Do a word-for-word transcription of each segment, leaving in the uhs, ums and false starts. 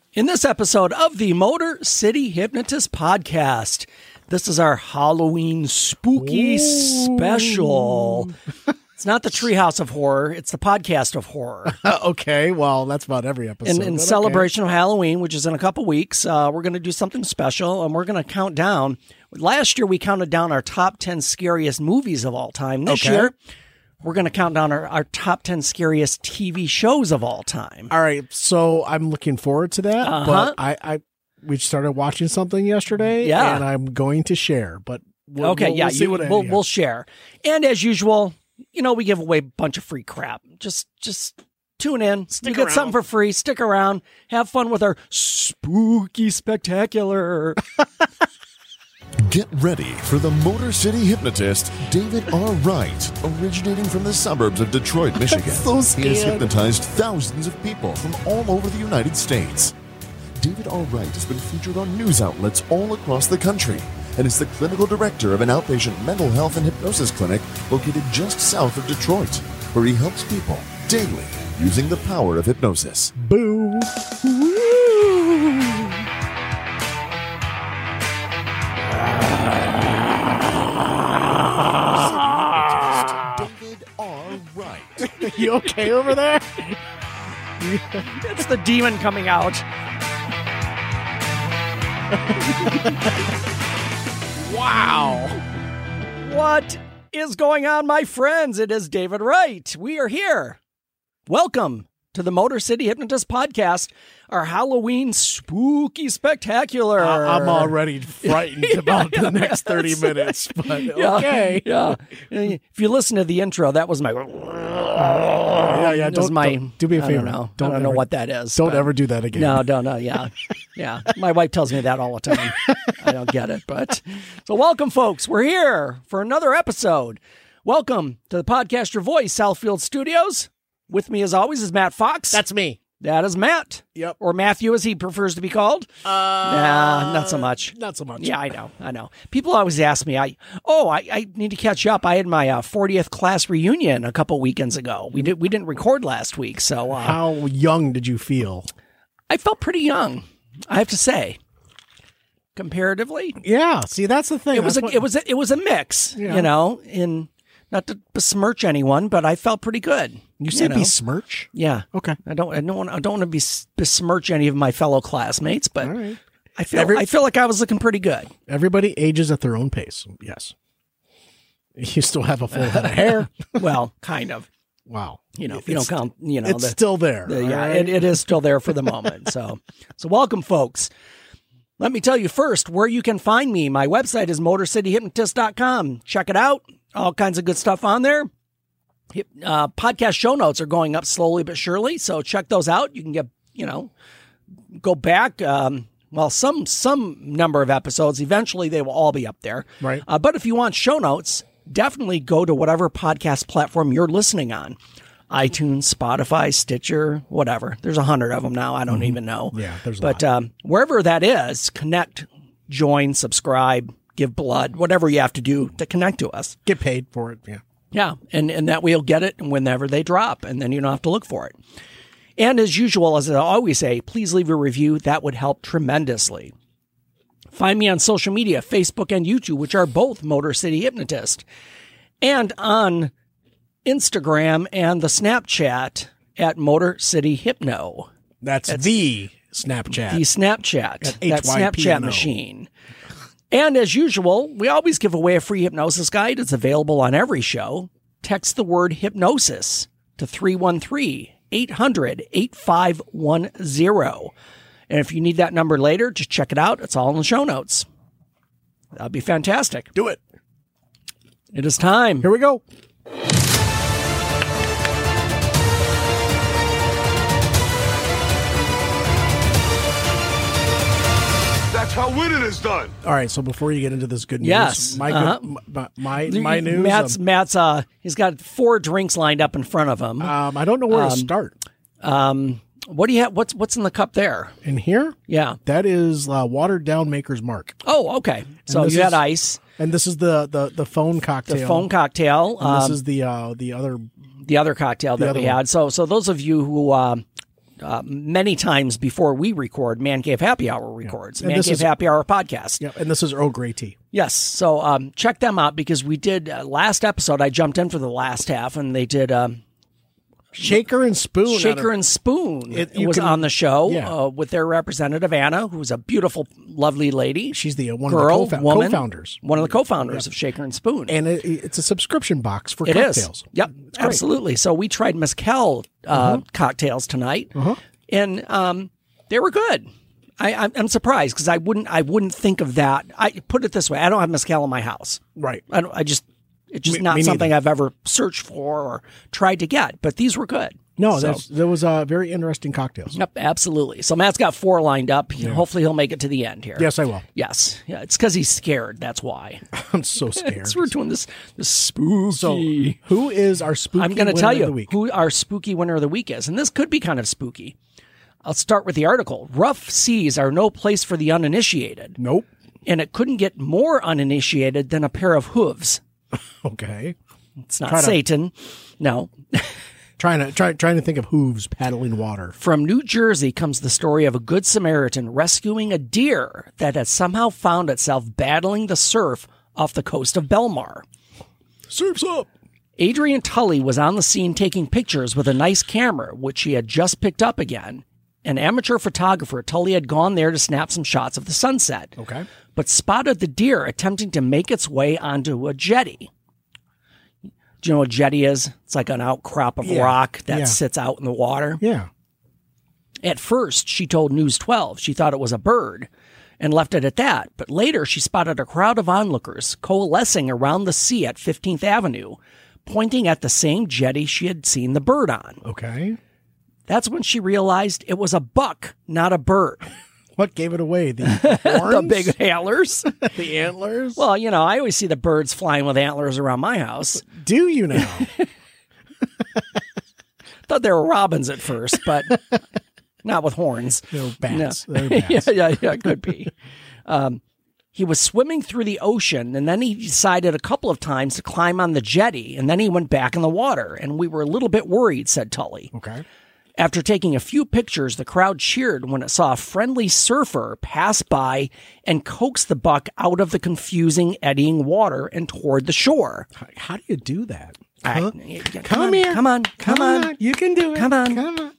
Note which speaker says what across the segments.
Speaker 1: In this episode of the Motor City Hypnotist Podcast, this is our Halloween spooky Ooh. special. It's not the Treehouse of Horror, it's the podcast of horror.
Speaker 2: Okay, well, that's about every episode.
Speaker 1: In, in celebration okay. of Halloween, which is in a couple weeks, uh, we're going to do something special, and we're going to count down. Last year, we counted down our top ten scariest movies of all time. This okay. year, we're going to count down our, our top ten scariest T V shows of all time.
Speaker 2: All right, so I'm looking forward to that, uh-huh. but I, I we started watching something yesterday,
Speaker 1: yeah.
Speaker 2: and I'm going to share, but we'll,
Speaker 1: okay,
Speaker 2: we'll,
Speaker 1: yeah,
Speaker 2: we'll, see
Speaker 1: you,
Speaker 2: what
Speaker 1: we'll,
Speaker 2: yeah.
Speaker 1: we'll share. And as usual, you know, we give away a bunch of free crap. Just just tune in.
Speaker 2: Stick
Speaker 1: you
Speaker 2: around.
Speaker 1: Get something for free. Stick around. Have fun with our spooky spectacular.
Speaker 3: Get ready for the Motor City Hypnotist, David R. Wright, originating from the suburbs of Detroit, Michigan.
Speaker 2: So scared.
Speaker 3: He has hypnotized thousands of people from all over the United States. David R. Wright has been featured on news outlets all across the country and is the clinical director of an outpatient mental health and hypnosis clinic located just south of Detroit, where he helps people daily using the power of hypnosis.
Speaker 2: Boo!
Speaker 3: David R. Wright.
Speaker 2: You okay over there?
Speaker 1: It's the demon coming out. Wow. What is going on, my friends? It is David Wright. We are here. Welcome to the Motor City Hypnotist Podcast, our Halloween spooky spectacular.
Speaker 2: Uh, I'm already frightened yeah, about the next thirty minutes, but
Speaker 1: yeah,
Speaker 2: okay.
Speaker 1: Yeah. If you listen to the intro, that was my...
Speaker 2: Yeah, yeah. Don't,
Speaker 1: my,
Speaker 2: don't do me a favor.
Speaker 1: I don't know.
Speaker 2: Don't
Speaker 1: I don't
Speaker 2: ever,
Speaker 1: know what that is.
Speaker 2: Don't ever do that again.
Speaker 1: No, don't know. Yeah. Yeah. My wife tells me that all the time. I don't get it. But so welcome, folks. We're here for another episode. Welcome to the Podcast Your Voice, Southfield Studios. With me, as always, is Matt Fox.
Speaker 2: That's me.
Speaker 1: That is Matt.
Speaker 2: Yep.
Speaker 1: Or Matthew, as he prefers to be called.
Speaker 2: Uh,
Speaker 1: nah, not so much.
Speaker 2: Not so much.
Speaker 1: Yeah, I know. I know. People always ask me, I oh, I, I need to catch up. I had my uh, fortieth class reunion a couple weekends ago. We, did, we didn't record last week. So uh,
Speaker 2: how young did you feel?
Speaker 1: I felt pretty young, I have to say. Comparatively.
Speaker 2: Yeah. See, that's the thing.
Speaker 1: It was
Speaker 2: that's
Speaker 1: a,
Speaker 2: what...
Speaker 1: it was a, it was a mix,
Speaker 2: yeah.
Speaker 1: you know, in not to besmirch anyone, but I felt pretty good.
Speaker 2: You say
Speaker 1: you know?
Speaker 2: besmirch?
Speaker 1: Yeah.
Speaker 2: Okay.
Speaker 1: I don't. I don't want. I don't want to be besmirch any of my fellow classmates, but
Speaker 2: all right.
Speaker 1: I feel.
Speaker 2: Every,
Speaker 1: I feel like I was looking pretty good.
Speaker 2: Everybody ages at their own pace. Yes. You still have a full head of hair.
Speaker 1: Well, kind of.
Speaker 2: Wow.
Speaker 1: You know, if
Speaker 2: it's,
Speaker 1: you don't count. You know,
Speaker 2: it's
Speaker 1: the,
Speaker 2: still there.
Speaker 1: The, yeah,
Speaker 2: right?
Speaker 1: it, it is still there for the moment. So, so welcome, folks. Let me tell you first where you can find me. My website is motor city hypnotist dot com. Check it out. All kinds of good stuff on there. Uh, podcast show notes are going up slowly but surely, so check those out. You can get, you know, go back. Um, well, some some number of episodes. Eventually, they will all be up there.
Speaker 2: Right.
Speaker 1: Uh, but if you want show notes, definitely go to whatever podcast platform you're listening on. iTunes, Spotify, Stitcher, whatever. There's a hundred of them now. I don't mm-hmm. even know.
Speaker 2: Yeah, there's a
Speaker 1: But
Speaker 2: lot.
Speaker 1: Um, wherever that is, connect, join, subscribe, give blood, whatever you have to do to connect to us.
Speaker 2: Get paid for it. Yeah.
Speaker 1: Yeah, and, and that way you'll get it whenever they drop, and then you don't have to look for it. And as usual, as I always say, please leave a review. That would help tremendously. Find me on social media, Facebook and YouTube, which are both Motor City Hypnotist, and on Instagram and the Snapchat at Motor City Hypno.
Speaker 2: That's, That's the Snapchat.
Speaker 1: The Snapchat. That
Speaker 2: H Y P N O.
Speaker 1: Snapchat machine. And as usual, we always give away a free hypnosis guide. It's available on every show. Text the word hypnosis to three one three, eight hundred, eight five one zero. And if you need that number later, just check it out. It's all in the show notes. That'd be fantastic.
Speaker 2: Do it.
Speaker 1: It is time.
Speaker 2: Here we go.
Speaker 4: That's how winning is done.
Speaker 2: All right, so before you get into this good news,
Speaker 1: yes,
Speaker 2: my,
Speaker 1: uh-huh.
Speaker 2: good, my, my my news.
Speaker 1: Matt's
Speaker 2: um,
Speaker 1: Matt's uh he's got four drinks lined up in front of him.
Speaker 2: Um, I don't know where
Speaker 1: um,
Speaker 2: to start.
Speaker 1: Um, what do you have? What's what's in the cup there?
Speaker 2: In here,
Speaker 1: yeah,
Speaker 2: that is uh, watered down Maker's Mark.
Speaker 1: Oh, okay. So you
Speaker 2: is,
Speaker 1: had ice,
Speaker 2: and this is the the the phone cocktail.
Speaker 1: the phone cocktail.
Speaker 2: And
Speaker 1: um,
Speaker 2: this is the uh, the other
Speaker 1: the other cocktail
Speaker 2: the
Speaker 1: that
Speaker 2: other
Speaker 1: we
Speaker 2: one.
Speaker 1: had. So so those of you who uh, uh, many times before we record, Man Cave Happy Hour records.
Speaker 2: Yeah.
Speaker 1: Man Cave
Speaker 2: is,
Speaker 1: Happy Hour podcast.
Speaker 2: Yeah, and this is Earl Grey tea.
Speaker 1: Yes. So um, check them out because we did uh, last episode. I jumped in for the last half, and they did um,
Speaker 2: Shaker and Spoon.
Speaker 1: Shaker
Speaker 2: of,
Speaker 1: and Spoon
Speaker 2: It- you
Speaker 1: was
Speaker 2: can-
Speaker 1: on the show
Speaker 2: yeah.
Speaker 1: uh, with their representative Anna, who's a beautiful, lovely lady.
Speaker 2: She's the uh, one
Speaker 1: girl,
Speaker 2: of the co-
Speaker 1: woman,
Speaker 2: co-founders.
Speaker 1: one of the co-founders of Shaker and Spoon.
Speaker 2: And it, it's a subscription box for
Speaker 1: It is.
Speaker 2: cocktails.
Speaker 1: Yep,
Speaker 2: great.
Speaker 1: absolutely. So we tried mezcal uh,
Speaker 2: Uh-huh.
Speaker 1: cocktails tonight,
Speaker 2: Uh-huh.
Speaker 1: and um, they were good. I, I'm, I'm surprised because I wouldn't I wouldn't think of that. I put it this way: I don't have mezcal in my house.
Speaker 2: Right.
Speaker 1: I, don't, I just it's just
Speaker 2: Me-
Speaker 1: not
Speaker 2: me
Speaker 1: something
Speaker 2: neither.
Speaker 1: I've ever searched for or tried to get. But these were good.
Speaker 2: No,
Speaker 1: So-
Speaker 2: that's, that was uh, very interesting cocktails.
Speaker 1: Yep, absolutely. So Matt's got four lined up. Hopefully he'll make it to the end here.
Speaker 2: Yes, I will.
Speaker 1: Yes. Yeah, it's because he's scared. That's why.
Speaker 2: I'm so scared.
Speaker 1: So we're doing this this spooky.
Speaker 2: So, who is our spooky
Speaker 1: I'm going to
Speaker 2: winner
Speaker 1: tell
Speaker 2: of the
Speaker 1: you
Speaker 2: week?
Speaker 1: who our spooky winner of the week is, and this could be kind of spooky. I'll start with the article. Rough seas are no place for the uninitiated,
Speaker 2: Nope.
Speaker 1: and it couldn't get more uninitiated than a pair of hooves.
Speaker 2: Okay.
Speaker 1: It's not
Speaker 2: Try to-
Speaker 1: Satan. No.
Speaker 2: Trying to try, trying to think of hooves paddling water.
Speaker 1: From New Jersey comes the story of a good Samaritan rescuing a deer that had somehow found itself battling the surf off the coast of Belmar.
Speaker 2: Surf's up.
Speaker 1: Adrian Tully was on the scene taking pictures with a nice camera, which he had just picked up again. An amateur photographer, Tully had gone there to snap some shots of the sunset,
Speaker 2: Okay.
Speaker 1: but spotted the deer attempting to make its way onto a jetty. Do you know what a jetty is? It's like an outcrop of
Speaker 2: Yeah.
Speaker 1: rock that
Speaker 2: Yeah.
Speaker 1: sits out in the water.
Speaker 2: Yeah.
Speaker 1: At first, she told News twelve she thought it was a bird and left it at that, but later she spotted a crowd of onlookers coalescing around the sea at fifteenth Avenue, pointing at the same jetty she had seen the bird on.
Speaker 2: Okay.
Speaker 1: That's when she realized it was a buck, not a bird.
Speaker 2: What gave it away? The
Speaker 1: The
Speaker 2: horns?
Speaker 1: big antlers.
Speaker 2: the antlers?
Speaker 1: Well, you know, I always see the birds flying with antlers around my house.
Speaker 2: do you now?
Speaker 1: Thought they were robins at first, but not with horns.
Speaker 2: They're bats.
Speaker 1: No.
Speaker 2: They're bats.
Speaker 1: yeah, yeah, yeah, it could be. Um, he was swimming through the ocean, and then he decided a couple of times to climb on the jetty, and then he went back in the water, and we were a little bit worried, said Tully.
Speaker 2: Okay.
Speaker 1: After taking a few pictures, the crowd cheered when it saw a friendly surfer pass by and coax the buck out of the confusing, eddying water and toward the shore.
Speaker 2: How, how do you do that?
Speaker 1: I-
Speaker 2: Huh?
Speaker 1: yeah, come,
Speaker 2: Come
Speaker 1: on,
Speaker 2: here.
Speaker 1: come on, come, on.
Speaker 2: You can do it.
Speaker 1: Come on.
Speaker 2: Come on.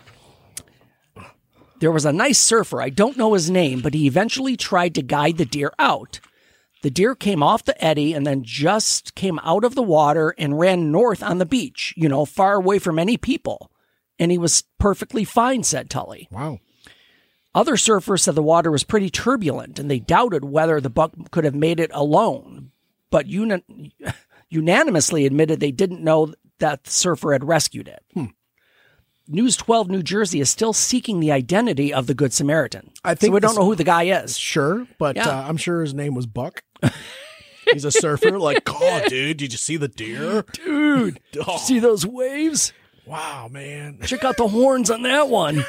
Speaker 1: There was a nice surfer. I don't know his name, but he eventually tried to guide the deer out. The deer came off the eddy and then just came out of the water and ran north on the beach, you know, far away from any people. And he was perfectly fine, said Tully.
Speaker 2: Wow.
Speaker 1: Other surfers said the water was pretty turbulent and they doubted whether the buck could have made it alone, but uni- unanimously admitted they didn't know that the surfer had rescued it.
Speaker 2: Hmm.
Speaker 1: News twelve New Jersey is still seeking the identity of the Good Samaritan.
Speaker 2: I think
Speaker 1: so we don't
Speaker 2: this-
Speaker 1: know who the guy is.
Speaker 2: Sure, but
Speaker 1: Yeah.
Speaker 2: uh, I'm sure his name was Buck. He's a surfer. Like, oh, dude, did you see the deer?
Speaker 1: Dude,
Speaker 2: Oh,
Speaker 1: see those waves?
Speaker 2: wow, man.
Speaker 1: Check out the horns on that one.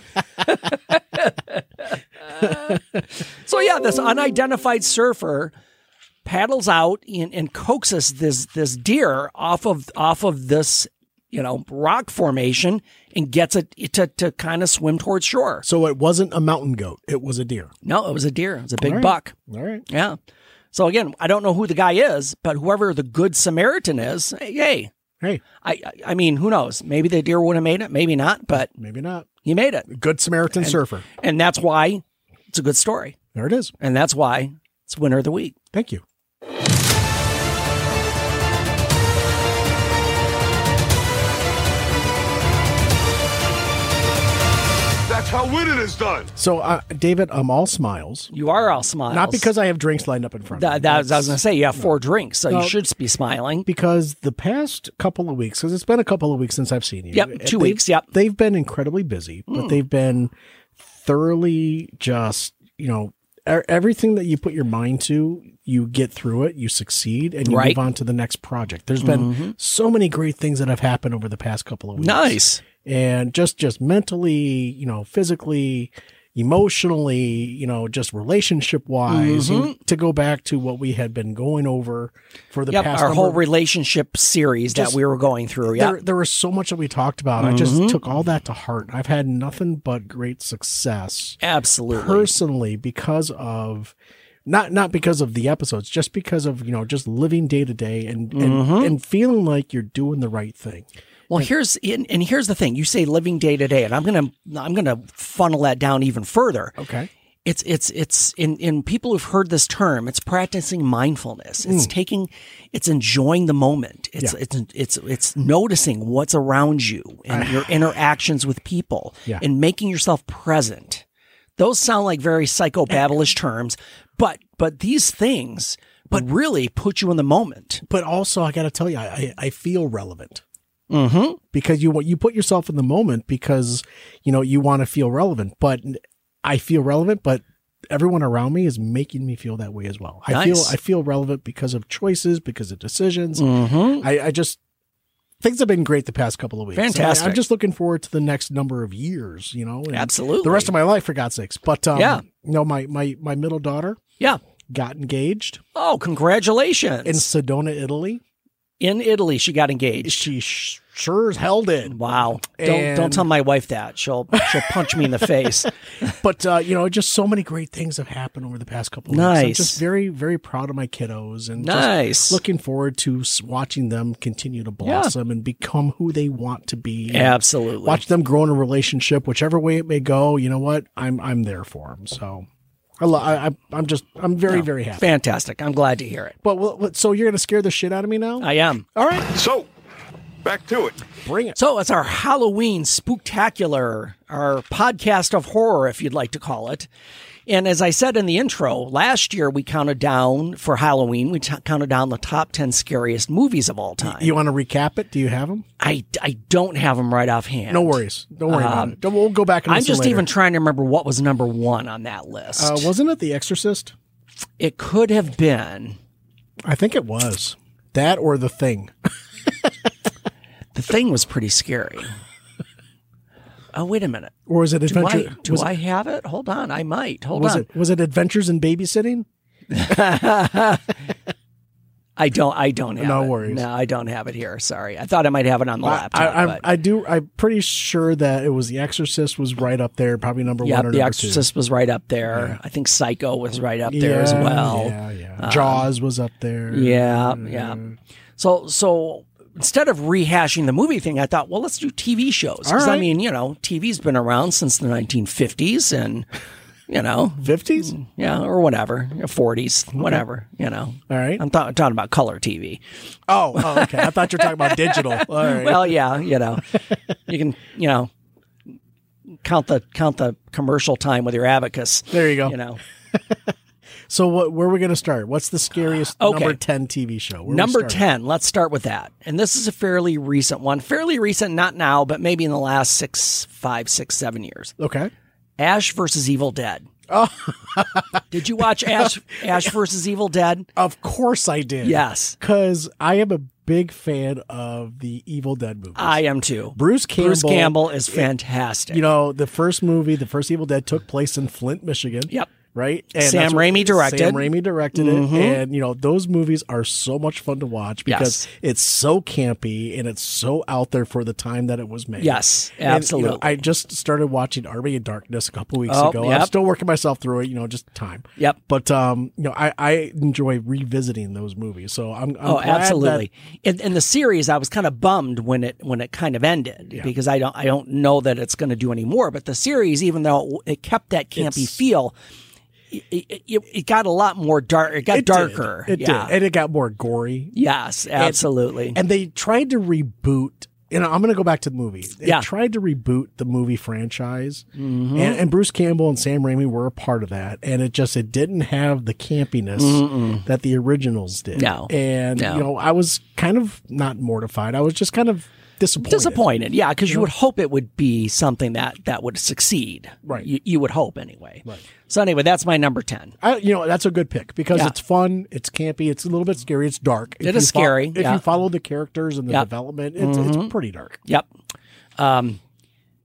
Speaker 1: So yeah, this unidentified surfer paddles out and, and coaxes this this deer off of off of this, you know, rock formation and gets it to to kind of swim towards shore.
Speaker 2: So it wasn't a mountain goat. It was a deer.
Speaker 1: No, it was a deer. It was a big
Speaker 2: All right.
Speaker 1: buck.
Speaker 2: All right.
Speaker 1: Yeah. So again, I don't know who the guy is, but whoever the Good Samaritan is, hey,
Speaker 2: Hey,
Speaker 1: I I- I mean, who knows? Maybe the deer would have made it, maybe not, but
Speaker 2: maybe not.
Speaker 1: he made it.
Speaker 2: Good Samaritan surfer.
Speaker 1: And that's why it's a good story.
Speaker 2: There it is.
Speaker 1: And that's why it's winner of the week.
Speaker 2: Thank you.
Speaker 4: That's how winning is done.
Speaker 2: So, uh, David, I'm all smiles.
Speaker 1: You are all smiles.
Speaker 2: Not because I have drinks lined up in front of
Speaker 1: that,
Speaker 2: me.
Speaker 1: that was, I was
Speaker 2: That's
Speaker 1: going to say, you have four drinks, so
Speaker 2: No.
Speaker 1: you should be smiling.
Speaker 2: because the past couple of weeks, because it's been a couple of weeks since I've seen you.
Speaker 1: Yep, two
Speaker 2: they've-
Speaker 1: weeks, yep.
Speaker 2: They've been incredibly busy, but they've been thoroughly just, you know, e- everything that you put your mind to, you get through it, you succeed, and you
Speaker 1: Right.
Speaker 2: move on to the next project. There's been so many great things that have happened over the past couple of weeks.
Speaker 1: Nice.
Speaker 2: And just, just mentally, you know, physically, emotionally, you know, just relationship wise,
Speaker 1: Mm-hmm.
Speaker 2: to go back to what we had been going over for the
Speaker 1: Yep,
Speaker 2: past
Speaker 1: our
Speaker 2: number
Speaker 1: whole
Speaker 2: of-
Speaker 1: relationship series
Speaker 2: Just-
Speaker 1: that we were going through. Yeah.
Speaker 2: There, there was so much that we talked about. I just took all that to heart. I've had nothing but great success
Speaker 1: Absolutely.
Speaker 2: personally because of not not because of the episodes, just because of, you know, just living day to day and and, and feeling like you're doing the right thing.
Speaker 1: Well, here's and, and here's the thing. You say living day to day, and I'm gonna I'm gonna funnel that down even further.
Speaker 2: Okay.
Speaker 1: It's it's it's in in people who've heard this term. It's practicing mindfulness. It's taking, it's enjoying the moment. It's
Speaker 2: Yeah.
Speaker 1: it's it's it's noticing what's around you and your interactions with people,
Speaker 2: Yeah.
Speaker 1: and making yourself present. Those sound like very psychobabblish terms, but but these things, but really put you in the moment.
Speaker 2: But also, I got to tell you, I, I I feel relevant.
Speaker 1: Mm-hmm.
Speaker 2: Because you you put yourself in the moment because, you know, you want to feel relevant. But I feel relevant, but everyone around me is making me feel that way as well. I
Speaker 1: Nice.
Speaker 2: feel I feel relevant because of choices, because of decisions.
Speaker 1: Mm-hmm.
Speaker 2: I, I just things have been great the past couple of weeks. And
Speaker 1: Fantastic.
Speaker 2: I, am just looking forward to the next number of years. You know, and
Speaker 1: Absolutely.
Speaker 2: the rest of my life, for God's sakes. But um,
Speaker 1: Yeah.
Speaker 2: you know, my my my middle daughter
Speaker 1: Yeah.
Speaker 2: got engaged
Speaker 1: Oh, congratulations!
Speaker 2: in Sedona, Italy.
Speaker 1: In Italy, she got engaged.
Speaker 2: She sh- sure as hell did.
Speaker 1: Wow! Don't don't
Speaker 2: And-
Speaker 1: tell my wife that. She'll she'll punch me in the face.
Speaker 2: But, uh, you know, just so many great things have happened over the past couple of weeks.
Speaker 1: Nice.
Speaker 2: I'm just very, very proud of my kiddos and
Speaker 1: Nice.
Speaker 2: just looking forward to s- watching them continue to blossom and become who they want to be. And
Speaker 1: Absolutely.
Speaker 2: watch them grow in a relationship, whichever way it may go. You know what? I'm I'm there for them. So I, lo- I, I- I'm just, I'm very, very happy.
Speaker 1: Fantastic! I'm glad to hear it.
Speaker 2: But well, so you're going to scare the shit out of me now?
Speaker 1: I am.
Speaker 2: All right.
Speaker 4: So, back to it.
Speaker 2: Bring it.
Speaker 1: So it's our Halloween spooktacular, our podcast of horror, if you'd like to call it. And as I said in the intro, last year we counted down for Halloween. We t- counted down the top ten scariest movies of all time.
Speaker 2: You want to recap it? Do you have them?
Speaker 1: I, I don't have them right offhand.
Speaker 2: No worries. Don't worry about it. Don't, we'll go back and
Speaker 1: Um, I'm
Speaker 2: listen
Speaker 1: just
Speaker 2: later.
Speaker 1: even trying to remember what was number one on that list.
Speaker 2: Uh, wasn't it The Exorcist?
Speaker 1: It could have been.
Speaker 2: I think it was. That or The Thing.
Speaker 1: The Thing was pretty scary. Oh, wait a minute.
Speaker 2: Or was it
Speaker 1: Do
Speaker 2: Adventure?
Speaker 1: I, do
Speaker 2: was,
Speaker 1: I have it? Hold on. I might. Hold
Speaker 2: was
Speaker 1: on.
Speaker 2: it was it Adventures in Babysitting?
Speaker 1: I don't. I don't have
Speaker 2: No
Speaker 1: it.
Speaker 2: worries.
Speaker 1: No, I don't have it here. Sorry. I thought I might have it on the
Speaker 2: I,
Speaker 1: laptop.
Speaker 2: I,
Speaker 1: but
Speaker 2: I, I do. I'm pretty sure that it was The Exorcist was right up there, probably number
Speaker 1: yeah,
Speaker 2: one or
Speaker 1: The
Speaker 2: number
Speaker 1: Exorcist was right up there. I think Psycho was right up
Speaker 2: two.
Speaker 1: there as
Speaker 2: Yeah,
Speaker 1: well.
Speaker 2: Yeah, yeah. Jaws was up there.
Speaker 1: Yeah, yeah. So, so instead of rehashing the movie thing, I thought, well, let's do T V shows. Because,
Speaker 2: All
Speaker 1: I
Speaker 2: right.
Speaker 1: mean, you know, T V's been around since the nineteen fifties and, you know,
Speaker 2: fifties.
Speaker 1: yeah, or whatever, forties, whatever, you know.
Speaker 2: All right.
Speaker 1: I'm th- talking about color T V.
Speaker 2: Oh, oh, okay. I thought you were talking about digital. All right.
Speaker 1: Well, yeah, you know, you can, you know, count the count the commercial time with your abacus.
Speaker 2: There you go.
Speaker 1: You know,
Speaker 2: So, what? Where are we going to start? What's the scariest
Speaker 1: Okay.
Speaker 2: number ten T V show? Where are we
Speaker 1: number
Speaker 2: starting?
Speaker 1: ten. Let's start with that. And this is a fairly recent one. Fairly recent, not now, but maybe in the last six, five, six, seven years.
Speaker 2: Okay.
Speaker 1: Ash versus Evil Dead. Oh, did you watch Ash Ash versus Evil Dead?
Speaker 2: Of course I did.
Speaker 1: Yes,
Speaker 2: Because I am a big fan of the Evil Dead movies.
Speaker 1: I am too.
Speaker 2: Bruce Campbell.
Speaker 1: Bruce Campbell is fantastic.
Speaker 2: You know, the first movie, the first Evil Dead took place in Flint, Michigan.
Speaker 1: Yep.
Speaker 2: Right? And
Speaker 1: Sam
Speaker 2: that's what-
Speaker 1: Raimi directed.
Speaker 2: Sam Raimi directed
Speaker 1: Mhm.
Speaker 2: it. And, you know, those movies are so much fun to watch because
Speaker 1: Yes.
Speaker 2: it's so campy and it's so out there for the time that it was made.
Speaker 1: Yes,
Speaker 2: And, you know,
Speaker 1: absolutely.
Speaker 2: I just started watching Army of Darkness a couple weeks
Speaker 1: Oh,
Speaker 2: ago.
Speaker 1: yep.
Speaker 2: I'm still working myself through it, you know, just time.
Speaker 1: Yep.
Speaker 2: But, um, you know, I, I enjoy revisiting those movies. So I'm, I'm
Speaker 1: Oh,
Speaker 2: glad
Speaker 1: absolutely. In, in the series, I was kind of bummed when it when it kind of ended because I don't I don't know that it's going to do any more. But the series, even though it kept that campy
Speaker 2: It's-
Speaker 1: feel, it, it, it got a lot more dark. It got
Speaker 2: It
Speaker 1: darker.
Speaker 2: Did. It
Speaker 1: yeah.
Speaker 2: did. And it got more gory.
Speaker 1: Yes, absolutely.
Speaker 2: And they tried to reboot. You know, I'm going to go back to the movie. They
Speaker 1: Yeah.
Speaker 2: tried to reboot the movie franchise,
Speaker 1: Mm-hmm.
Speaker 2: and, and Bruce Campbell and Sam Raimi were a part of that. And it just it didn't have the campiness that the originals did.
Speaker 1: No.
Speaker 2: and
Speaker 1: No.
Speaker 2: you know, I was kind of not mortified. I was just kind of disappointed.
Speaker 1: Disappointed, yeah, because you would hope it would be something that that would succeed.
Speaker 2: Right.
Speaker 1: You, you would hope anyway.
Speaker 2: Right.
Speaker 1: So anyway, that's my number ten.
Speaker 2: I, you know, that's a good pick because
Speaker 1: Yeah.
Speaker 2: it's fun, it's campy, it's a little bit scary, it's dark. If
Speaker 1: It is
Speaker 2: you fo-
Speaker 1: scary,
Speaker 2: If
Speaker 1: yeah.
Speaker 2: you follow the characters and the
Speaker 1: Yep.
Speaker 2: development, it's, it's pretty dark.
Speaker 1: Yep. Um,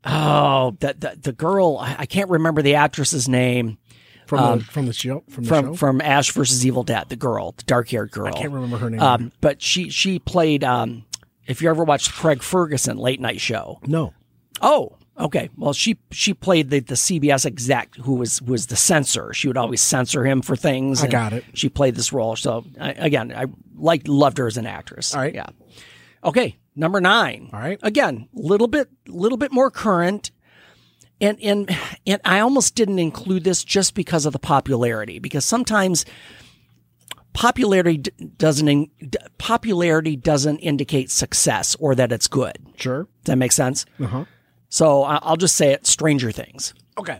Speaker 1: oh, the, the, the girl, I I can't remember the actress's name.
Speaker 2: From
Speaker 1: Um,
Speaker 2: the from the show from the
Speaker 1: From
Speaker 2: show.
Speaker 1: from Ash versus Evil Dead, the girl, the dark haired girl.
Speaker 2: I can't remember her name.
Speaker 1: Um, but she she played. Um, if you ever watched Craig Ferguson late night show,
Speaker 2: no.
Speaker 1: oh, okay. Well, she she played the, the C B S exec who was who was the censor. She would always censor him for things.
Speaker 2: I
Speaker 1: and
Speaker 2: got it.
Speaker 1: She played this role. So I, again, I liked loved her as an actress.
Speaker 2: All right.
Speaker 1: Yeah. Okay. Number nine.
Speaker 2: All right.
Speaker 1: Again, little bit little bit more current. And and and I almost didn't include this just because of the popularity, because sometimes popularity d- doesn't in, d- popularity doesn't indicate success or that it's good.
Speaker 2: Sure.
Speaker 1: Does that make sense?
Speaker 2: Uh-huh.
Speaker 1: So I- I'll just say it: Stranger Things.
Speaker 2: Okay.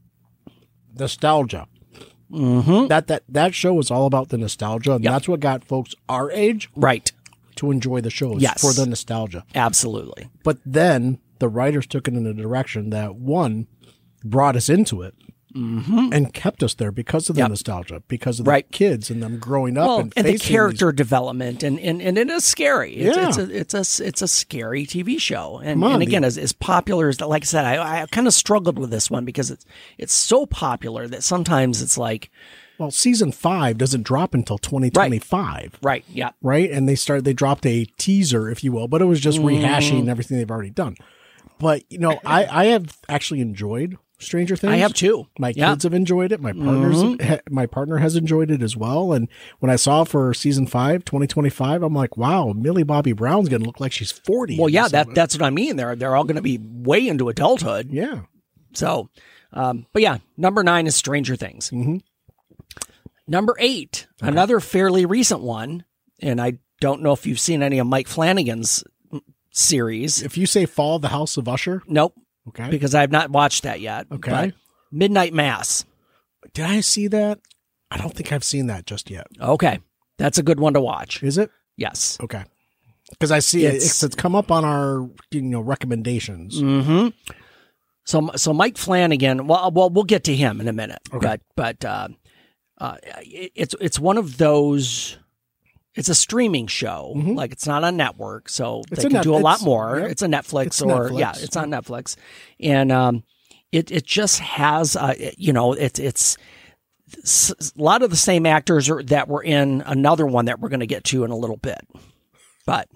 Speaker 2: Nostalgia.
Speaker 1: Mm-hmm.
Speaker 2: That that that show was all about the nostalgia, and
Speaker 1: Yep.
Speaker 2: that's what got folks our age
Speaker 1: Right.
Speaker 2: to enjoy the shows
Speaker 1: Yes.
Speaker 2: for the nostalgia.
Speaker 1: Absolutely.
Speaker 2: But then the writers took it in a direction that, one, brought us into it and kept us there because of the
Speaker 1: Yep.
Speaker 2: nostalgia, because of the
Speaker 1: Right.
Speaker 2: kids and them growing up
Speaker 1: Well,
Speaker 2: and,
Speaker 1: and the
Speaker 2: facing
Speaker 1: character development, and, and, and it is scary. It's,
Speaker 2: Yeah.
Speaker 1: it's a it's a it's a scary T V show, and,
Speaker 2: Come on,
Speaker 1: and again,
Speaker 2: the-
Speaker 1: as, as popular as like I said, I I kind of struggled with this one because it's it's so popular that sometimes it's like,
Speaker 2: these, well, season five doesn't drop until twenty twenty-five.
Speaker 1: right, yeah,
Speaker 2: Right. And they started, they dropped a teaser, if you will, but it was just
Speaker 1: Mm-hmm.
Speaker 2: rehashing everything they've already done. But, you know, I, I have actually enjoyed Stranger Things.
Speaker 1: I have too.
Speaker 2: My
Speaker 1: Yeah. Mm-hmm.
Speaker 2: kids have enjoyed it. My partners, ha, my partner has enjoyed it as well. And when I saw for season five, twenty twenty-five, I'm like, wow, Millie Bobby Brown's going to look like she's forty.
Speaker 1: Well,
Speaker 2: in
Speaker 1: yeah,
Speaker 2: this
Speaker 1: that
Speaker 2: one.
Speaker 1: that's what I mean. They're they're all going to be way into adulthood.
Speaker 2: yeah.
Speaker 1: So, um, but yeah, number nine is Stranger Things.
Speaker 2: Mm-hmm.
Speaker 1: Number eight, another fairly recent one, and I don't know if you've seen any of Mike Flanagan's series.
Speaker 2: If you say Fall, the House of Usher,
Speaker 1: Nope,
Speaker 2: okay.
Speaker 1: because I have not watched that yet.
Speaker 2: Okay.
Speaker 1: But Midnight Mass.
Speaker 2: Did I see that? I don't think I've seen that just yet.
Speaker 1: Okay, that's a good one to watch.
Speaker 2: Is it?
Speaker 1: Yes.
Speaker 2: Okay. Because I see it,
Speaker 1: It's-
Speaker 2: it's, it's come up on our, you know, recommendations.
Speaker 1: Mm-hmm. So, so Mike Flanagan. Well, well, we'll get to him in a minute.
Speaker 2: Okay.
Speaker 1: But, but uh, uh, it, it's it's one of those. It's a streaming show.
Speaker 2: Mhm.
Speaker 1: Like it's not on network, so
Speaker 2: It's
Speaker 1: they
Speaker 2: a
Speaker 1: can
Speaker 2: net-
Speaker 1: do a lot
Speaker 2: it's-
Speaker 1: more.
Speaker 2: yep.
Speaker 1: It's a Netflix
Speaker 2: It's
Speaker 1: or
Speaker 2: Netflix.
Speaker 1: yeah, it's on Netflix, and um, it it just has uh, you know, it's it's. s- A lot of the same actors are, that were in another one that we're going to get to in a little bit, but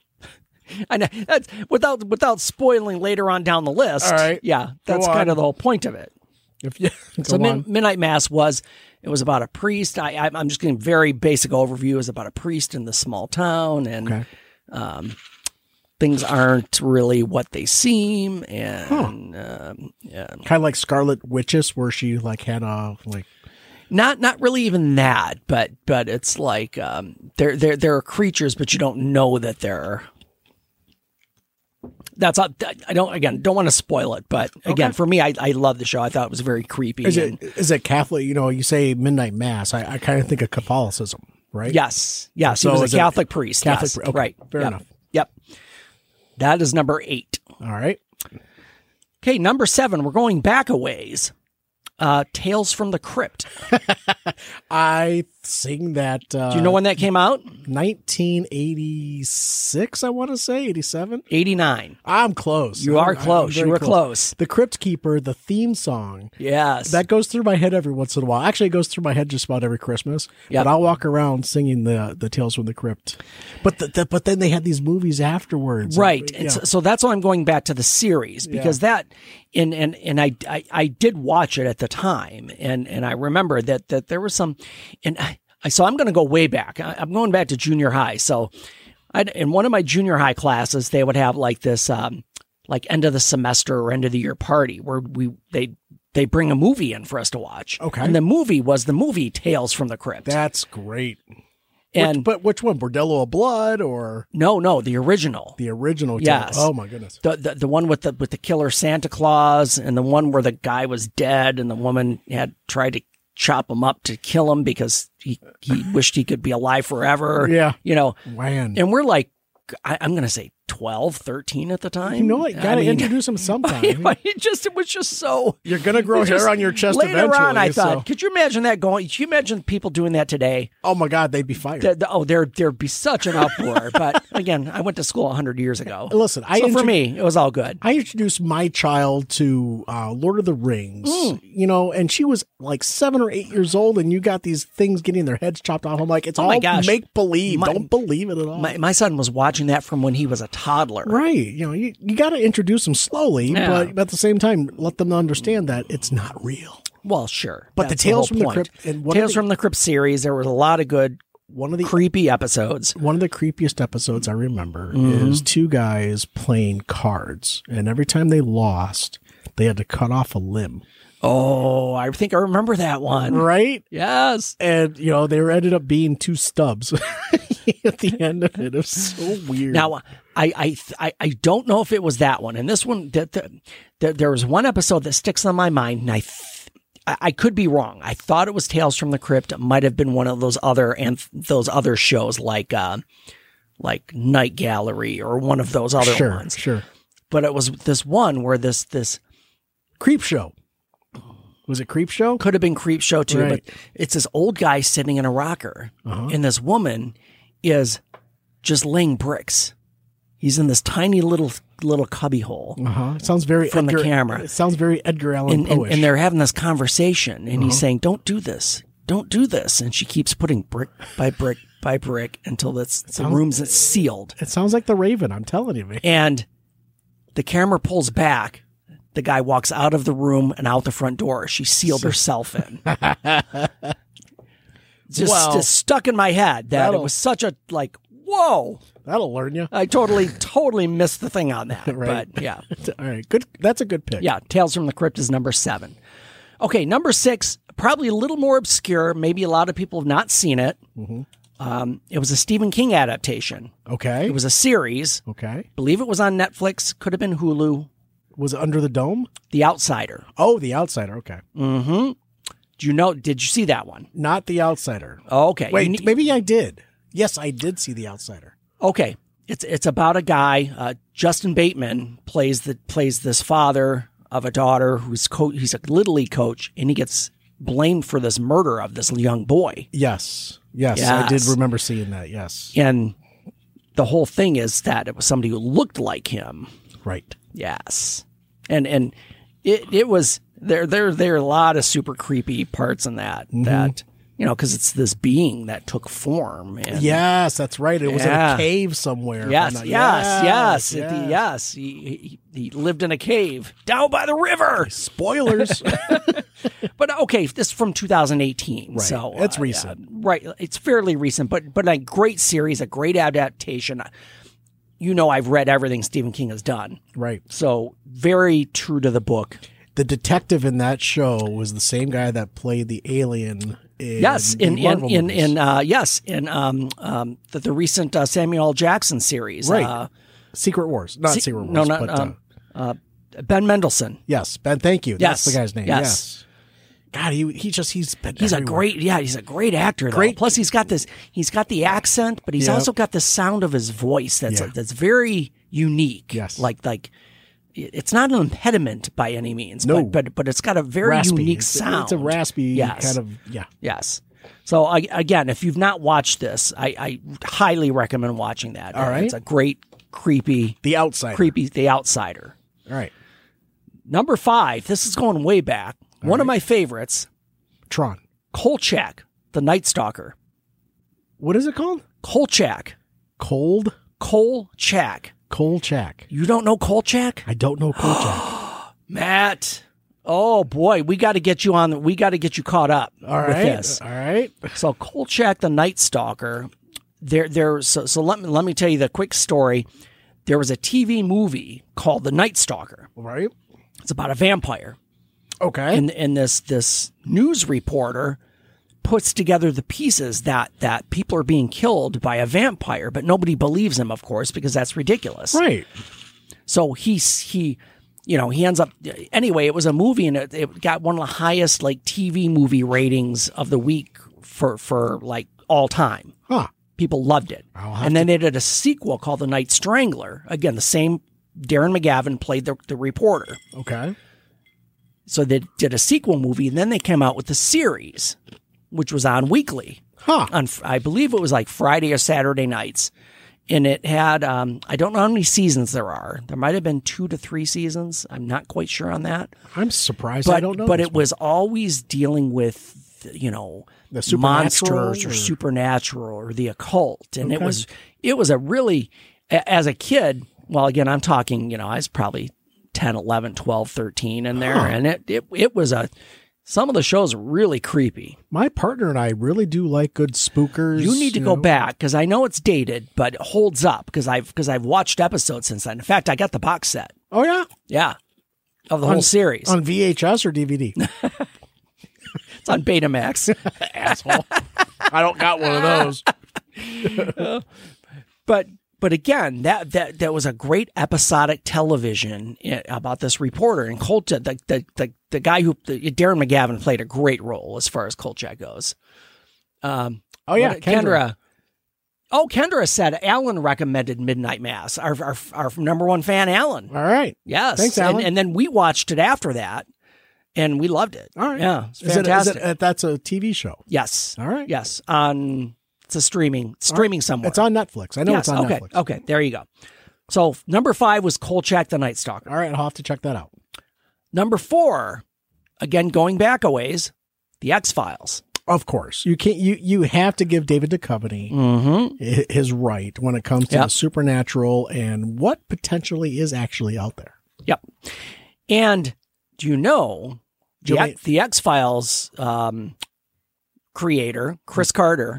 Speaker 1: I know that's without without spoiling later on down the list.
Speaker 2: All right.
Speaker 1: Yeah, that's
Speaker 2: Go
Speaker 1: kind
Speaker 2: on.
Speaker 1: of the whole point of it.
Speaker 2: If you,
Speaker 1: So
Speaker 2: go
Speaker 1: Min-
Speaker 2: on.
Speaker 1: Midnight Mass was it was about a priest. I, I I'm just getting very basic overview. It was about a priest in this small town, and
Speaker 2: Okay.
Speaker 1: um, things aren't really what they seem, and um, yeah,
Speaker 2: Kind of like Scarlet Witches, where she like had a like
Speaker 1: not not really even that, but but it's like um, there there there are creatures, but you don't know that they're. That's not, I don't again don't want to spoil it, but again
Speaker 2: Okay.
Speaker 1: for me, I I love the show. I thought it was very creepy.
Speaker 2: is
Speaker 1: and-
Speaker 2: it is it Catholic? You know, you say midnight mass. I, I kind of think of Catholicism, right?
Speaker 1: Yes, yes,
Speaker 2: So
Speaker 1: he was
Speaker 2: is
Speaker 1: a
Speaker 2: it
Speaker 1: Catholic priest.
Speaker 2: Catholic
Speaker 1: yes,
Speaker 2: pri- okay,
Speaker 1: right?
Speaker 2: fair
Speaker 1: Yep.
Speaker 2: enough.
Speaker 1: Yep, that is number eight.
Speaker 2: All right.
Speaker 1: Okay, number seven. We're going back a ways. Uh, Tales from the Crypt.
Speaker 2: I sing that. Uh,
Speaker 1: Do you know when that came out?
Speaker 2: nineteen eighty-six, I want to say eighty-seven.
Speaker 1: eighty-nine.
Speaker 2: I'm close.
Speaker 1: You
Speaker 2: I'm-
Speaker 1: are
Speaker 2: I'm
Speaker 1: close.
Speaker 2: very
Speaker 1: You were close.
Speaker 2: The Crypt Keeper, the theme song.
Speaker 1: Yes.
Speaker 2: That goes through my head every once in a while. Actually, it goes through my head just about every Christmas.
Speaker 1: Yep.
Speaker 2: But I'll walk around singing the the Tales from the Crypt. But the, the, but then they had these movies afterwards.
Speaker 1: Right.
Speaker 2: Yeah.
Speaker 1: And so, so that's why I'm going back to the series, because that and and and I, I I did watch it at the time, and and I remember that that there was some, and I, I so I'm going to go way back. I, I'm going back to junior high. So I in one of my junior high classes, they would have like this um like end of the semester or end of the year party where we they they bring a movie in for us to watch.
Speaker 2: Okay.
Speaker 1: And the movie was the movie Tales from the Crypt.
Speaker 2: That's great.
Speaker 1: and
Speaker 2: which, but which one? Bordello of Blood or
Speaker 1: no, no, the original.
Speaker 2: the original?
Speaker 1: Yes.
Speaker 2: Oh my goodness.
Speaker 1: The, the the one with the with the killer Santa Claus, and the one where the guy was dead and the woman had tried to chop him up to kill him because he, he wished he could be alive forever.
Speaker 2: Yeah.
Speaker 1: You know,
Speaker 2: Man.
Speaker 1: and we're like, I, I'm going to say twelve, thirteen at the time.
Speaker 2: You know what? You got to
Speaker 1: I mean,
Speaker 2: introduce him sometime.
Speaker 1: it just it was just so.
Speaker 2: You're going to grow
Speaker 1: it
Speaker 2: hair
Speaker 1: just-
Speaker 2: on your chest
Speaker 1: later
Speaker 2: eventually.
Speaker 1: on, I thought,
Speaker 2: so-
Speaker 1: could you imagine that going? Could you imagine people doing that today?
Speaker 2: Oh my God, they'd be fired.
Speaker 1: The- the- oh, there there'd be such an uproar. But again, I went to school a hundred years ago.
Speaker 2: Listen, I
Speaker 1: so for
Speaker 2: intro-
Speaker 1: me, it was all good.
Speaker 2: I introduced my child to uh, Lord of the Rings,
Speaker 1: Mm.
Speaker 2: you know, and she was like seven or eight years old, and you got these things getting their heads chopped off. I'm like, it's
Speaker 1: Oh
Speaker 2: all
Speaker 1: my gosh.
Speaker 2: make believe.
Speaker 1: My-
Speaker 2: Don't believe it at all.
Speaker 1: My my son was watching that from when he was a toddler.
Speaker 2: Right. You know, you, you got to introduce them slowly,
Speaker 1: Yeah.
Speaker 2: but at the same time, let them understand that it's not real.
Speaker 1: Well, sure,
Speaker 2: But
Speaker 1: That's
Speaker 2: the Tales
Speaker 1: whole
Speaker 2: from the
Speaker 1: point.
Speaker 2: Crypt and one of
Speaker 1: Tales
Speaker 2: the-
Speaker 1: from the Crypt series, there was a lot of good,
Speaker 2: One of the
Speaker 1: creepy episodes.
Speaker 2: one of the creepiest episodes I remember
Speaker 1: Mm-hmm.
Speaker 2: is two guys playing cards, and every time they lost, they had to cut off a limb.
Speaker 1: Oh, I think I remember that one.
Speaker 2: Right?
Speaker 1: Yes.
Speaker 2: And, you know, they ended up being two stubs at the end of it. It was so weird.
Speaker 1: Now, I, I, I, I don't know if it was that one. And this one, that the, the, there was one episode that sticks on my mind, and I, th- I, I could be wrong. I thought it was Tales from the Crypt. It might have been one of those other and those other shows like, uh, like Night Gallery or one of those other
Speaker 2: sure,
Speaker 1: ones.
Speaker 2: sure.
Speaker 1: But it was this one where this this
Speaker 2: Creep Show. Was it Creep Show?
Speaker 1: could have been Creep Show too,
Speaker 2: Right.
Speaker 1: but it's this old guy sitting in a rocker,
Speaker 2: Uh-huh.
Speaker 1: and this woman is just laying bricks. He's in this tiny little little cubby hole,
Speaker 2: Uh-huh. It sounds very
Speaker 1: From the
Speaker 2: Edgar,
Speaker 1: camera.
Speaker 2: It sounds very Edgar Allan
Speaker 1: and, and,
Speaker 2: Poe-ish.
Speaker 1: and they're having this conversation, and
Speaker 2: Uh-huh.
Speaker 1: he's saying, "Don't do this, don't do this," and she keeps putting brick by brick by brick until it's, the
Speaker 2: sounds-
Speaker 1: room's sealed,
Speaker 2: It sounds like the Raven, I'm telling you, man.
Speaker 1: and the camera pulls back. The guy walks out of the room and out the front door. She sealed herself in. Just,
Speaker 2: Well,
Speaker 1: just stuck in my head that it
Speaker 2: that'll-
Speaker 1: was such a like, whoa.
Speaker 2: That'll learn you.
Speaker 1: I totally, totally missed the thing on that.
Speaker 2: Right.
Speaker 1: But yeah.
Speaker 2: All right, good. That's a good pick.
Speaker 1: Yeah. Tales from the Crypt is number seven. Okay. Number six, probably a little more obscure. Maybe a lot of people have not seen it.
Speaker 2: Mm-hmm.
Speaker 1: Um, it was a Stephen King adaptation.
Speaker 2: Okay.
Speaker 1: It was a series.
Speaker 2: okay.
Speaker 1: Believe it was on Netflix. Could have been Hulu.
Speaker 2: Was it Under the Dome?
Speaker 1: The Outsider.
Speaker 2: Oh, The Outsider. Okay.
Speaker 1: Mm-hmm. Do you know? Did you see that one?
Speaker 2: Not The Outsider.
Speaker 1: Oh, okay.
Speaker 2: Wait,
Speaker 1: You ne-
Speaker 2: maybe I did. Yes, I did see The Outsider.
Speaker 1: Okay, it's it's about a guy. Uh, Justin Bateman plays the plays this father of a daughter who's co- he's a little league coach, and he gets blamed for this murder of this young boy.
Speaker 2: Yes. Yes, I did
Speaker 1: Yes.
Speaker 2: remember seeing that. Yes.
Speaker 1: And the whole thing is that it was somebody who looked like him.
Speaker 2: Right.
Speaker 1: Yes, and and it it was there there there are a lot of super creepy parts in that
Speaker 2: Mm-hmm.
Speaker 1: that. You know, because it's this being that took form. And
Speaker 2: Yes, that's right. It was in
Speaker 1: Yeah.
Speaker 2: a cave somewhere.
Speaker 1: Yes,
Speaker 2: if I'm
Speaker 1: yes,
Speaker 2: not-
Speaker 1: yes,
Speaker 2: yes.
Speaker 1: It- yes. He, he, he lived in a cave down by the river.
Speaker 2: Spoilers.
Speaker 1: But okay, this is from two thousand eighteen,
Speaker 2: Right.
Speaker 1: so
Speaker 2: It's
Speaker 1: uh,
Speaker 2: recent.
Speaker 1: yeah, right? It's fairly recent, but but a great series, a great adaptation. You know, I've read everything Stephen King has done,
Speaker 2: right.
Speaker 1: so very true to the book.
Speaker 2: The detective in that show was the same guy that played the alien in
Speaker 1: Yes,
Speaker 2: the
Speaker 1: in in
Speaker 2: Marvel
Speaker 1: in,
Speaker 2: movies.
Speaker 1: in uh, yes, in um um the, the recent uh, Samuel L. Jackson series,
Speaker 2: Right.
Speaker 1: Uh,
Speaker 2: Secret Wars. Not
Speaker 1: Se-
Speaker 2: Secret Wars,
Speaker 1: no, not
Speaker 2: but uh,
Speaker 1: um, uh, Ben Mendelsohn.
Speaker 2: yes, Ben, thank you. That's
Speaker 1: Yes,
Speaker 2: the guy's name.
Speaker 1: yes.
Speaker 2: Yes. God, he he just he's been
Speaker 1: He's a
Speaker 2: everywhere.
Speaker 1: great, yeah, he's a great actor. Though.
Speaker 2: Great.
Speaker 1: Plus, he's got this, he's got the accent, but he's
Speaker 2: Yeah.
Speaker 1: also got the sound of his voice that's
Speaker 2: Yeah.
Speaker 1: that's very unique.
Speaker 2: Yes.
Speaker 1: like like it- it's not an impediment by any means.
Speaker 2: No.
Speaker 1: but but, but it's got a very
Speaker 2: raspy.
Speaker 1: unique
Speaker 2: It's-
Speaker 1: sound.
Speaker 2: It's a raspy
Speaker 1: Yes.
Speaker 2: kind of yeah.
Speaker 1: Yes. So I, again, if you've not watched this, I, I highly recommend watching that.
Speaker 2: All right.
Speaker 1: It's a great, creepy,
Speaker 2: The Outsider.
Speaker 1: creepy, The Outsider.
Speaker 2: All right.
Speaker 1: Number five. This is going way back. One of my favorites,
Speaker 2: Tron.
Speaker 1: Kolchak, the Night Stalker.
Speaker 2: What is it called?
Speaker 1: Kolchak.
Speaker 2: Cold
Speaker 1: Kolchak.
Speaker 2: Kolchak.
Speaker 1: You don't know Kolchak?
Speaker 2: I don't know Kolchak.
Speaker 1: Matt. Oh boy, we got to get you on. We got to get you caught up
Speaker 2: All
Speaker 1: with
Speaker 2: right.
Speaker 1: this.
Speaker 2: All right.
Speaker 1: So Kolchak, the Night Stalker. There, there. So, so let me let me tell you the quick story. There was a T V movie called The Night Stalker.
Speaker 2: All right.
Speaker 1: It's about a vampire,
Speaker 2: Okay.
Speaker 1: and and this this news reporter puts together the pieces that that people are being killed by a vampire, but nobody believes him, of course, because that's ridiculous.
Speaker 2: right.
Speaker 1: So he's he, you know, he ends up anyway. It was a movie, and it, it got one of the highest like T V movie ratings of the week for for like all time.
Speaker 2: Huh.
Speaker 1: People loved it.
Speaker 2: I'll have
Speaker 1: And then
Speaker 2: to-
Speaker 1: they did a sequel called The Night Strangler. Again, the same Darren McGavin played the, the reporter.
Speaker 2: Okay.
Speaker 1: So they did a sequel movie, and then they came out with the series, which was on weekly.
Speaker 2: Huh.
Speaker 1: On I believe it was like Friday or Saturday nights. And it had, um, I don't know how many seasons there are. There might have been two to three seasons. I'm not quite sure on that.
Speaker 2: I'm surprised
Speaker 1: But,
Speaker 2: I don't know.
Speaker 1: but
Speaker 2: this
Speaker 1: it
Speaker 2: one.
Speaker 1: was always dealing with, you know,
Speaker 2: The supernatural
Speaker 1: monsters or,
Speaker 2: or-
Speaker 1: supernatural or the occult. And it
Speaker 2: Okay.
Speaker 1: was, it was a really, a- as a kid, well, again, I'm talking, you know, I was probably ten, eleven, twelve, thirteen in there.
Speaker 2: Huh.
Speaker 1: And it, it, it was a, some of the shows are really creepy.
Speaker 2: My partner and I really do like good spookers.
Speaker 1: You need to go
Speaker 2: know.
Speaker 1: back because I know it's dated, but it holds up because I've because I've watched episodes since then. In fact, I got the box set.
Speaker 2: Oh yeah,
Speaker 1: Yeah, of the
Speaker 2: On-
Speaker 1: whole series.
Speaker 2: on V H S or D V D.
Speaker 1: It's on Betamax.
Speaker 2: Asshole. I don't got one of those.
Speaker 1: but but again, that that that was a great episodic television i- about this reporter and Kolchak. The the the, the guy who the, Darren McGavin played a great role as far as Kolchak goes. Um,
Speaker 2: Oh yeah,
Speaker 1: what-
Speaker 2: Kendra.
Speaker 1: Kendra. Oh, Kendra said Alan recommended Midnight Mass. Our our, our number one fan, Alan.
Speaker 2: All right.
Speaker 1: Yes.
Speaker 2: Thanks,
Speaker 1: and,
Speaker 2: Alan.
Speaker 1: and then we watched it after that, and we loved it.
Speaker 2: All right.
Speaker 1: Yeah, it's
Speaker 2: Is it, is
Speaker 1: fantastic.
Speaker 2: it, uh, that's a T V show.
Speaker 1: yes.
Speaker 2: All right.
Speaker 1: Yes. On it's a streaming streaming somewhere.
Speaker 2: It's on Netflix. I know
Speaker 1: yes.
Speaker 2: it's on
Speaker 1: okay.
Speaker 2: Netflix.
Speaker 1: Okay. There you go. So number five was Kolchak the Night Stalker.
Speaker 2: All right. I'll have to check that out.
Speaker 1: Number four, again going back a ways, The X Files.
Speaker 2: Of course, you can't. You you have to give David Duchovny
Speaker 1: Mm-hmm.
Speaker 2: hi- his right when it comes to
Speaker 1: Yep.
Speaker 2: the supernatural and what potentially is actually out there.
Speaker 1: Yep. And do you know the,
Speaker 2: Julie-
Speaker 1: X- the X Files um, creator, Chris Carter,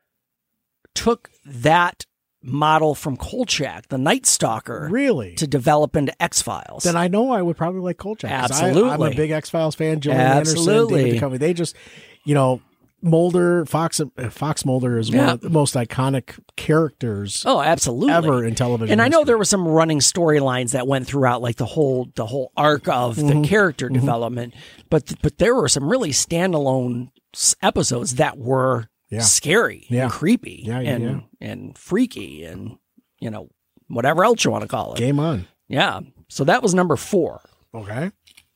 Speaker 1: took that model from Kolchak, the Night Stalker,
Speaker 2: Really?
Speaker 1: to develop into X Files.
Speaker 2: Then I know I would probably like Kolchak. 'cause I, I'm
Speaker 1: Absolutely.
Speaker 2: a big X Files fan. Gillian
Speaker 1: Absolutely.
Speaker 2: Anderson, David Duchovny. They just, you know, Mulder, Fox, uh, Fox Mulder is one
Speaker 1: Yeah.
Speaker 2: of the most iconic characters
Speaker 1: Oh, absolutely.
Speaker 2: ever in television.
Speaker 1: And I know
Speaker 2: history.
Speaker 1: there were some running storylines that went throughout, like the whole the whole arc of
Speaker 2: Mm-hmm.
Speaker 1: the character development. But but there were some really standalone s- episodes that were
Speaker 2: Yeah.
Speaker 1: scary,
Speaker 2: Yeah.
Speaker 1: and creepy,
Speaker 2: Yeah, yeah,
Speaker 1: and
Speaker 2: yeah.
Speaker 1: and freaky, and you know whatever else you want to call it.
Speaker 2: Game on.
Speaker 1: Yeah. So that was number four.
Speaker 2: Okay.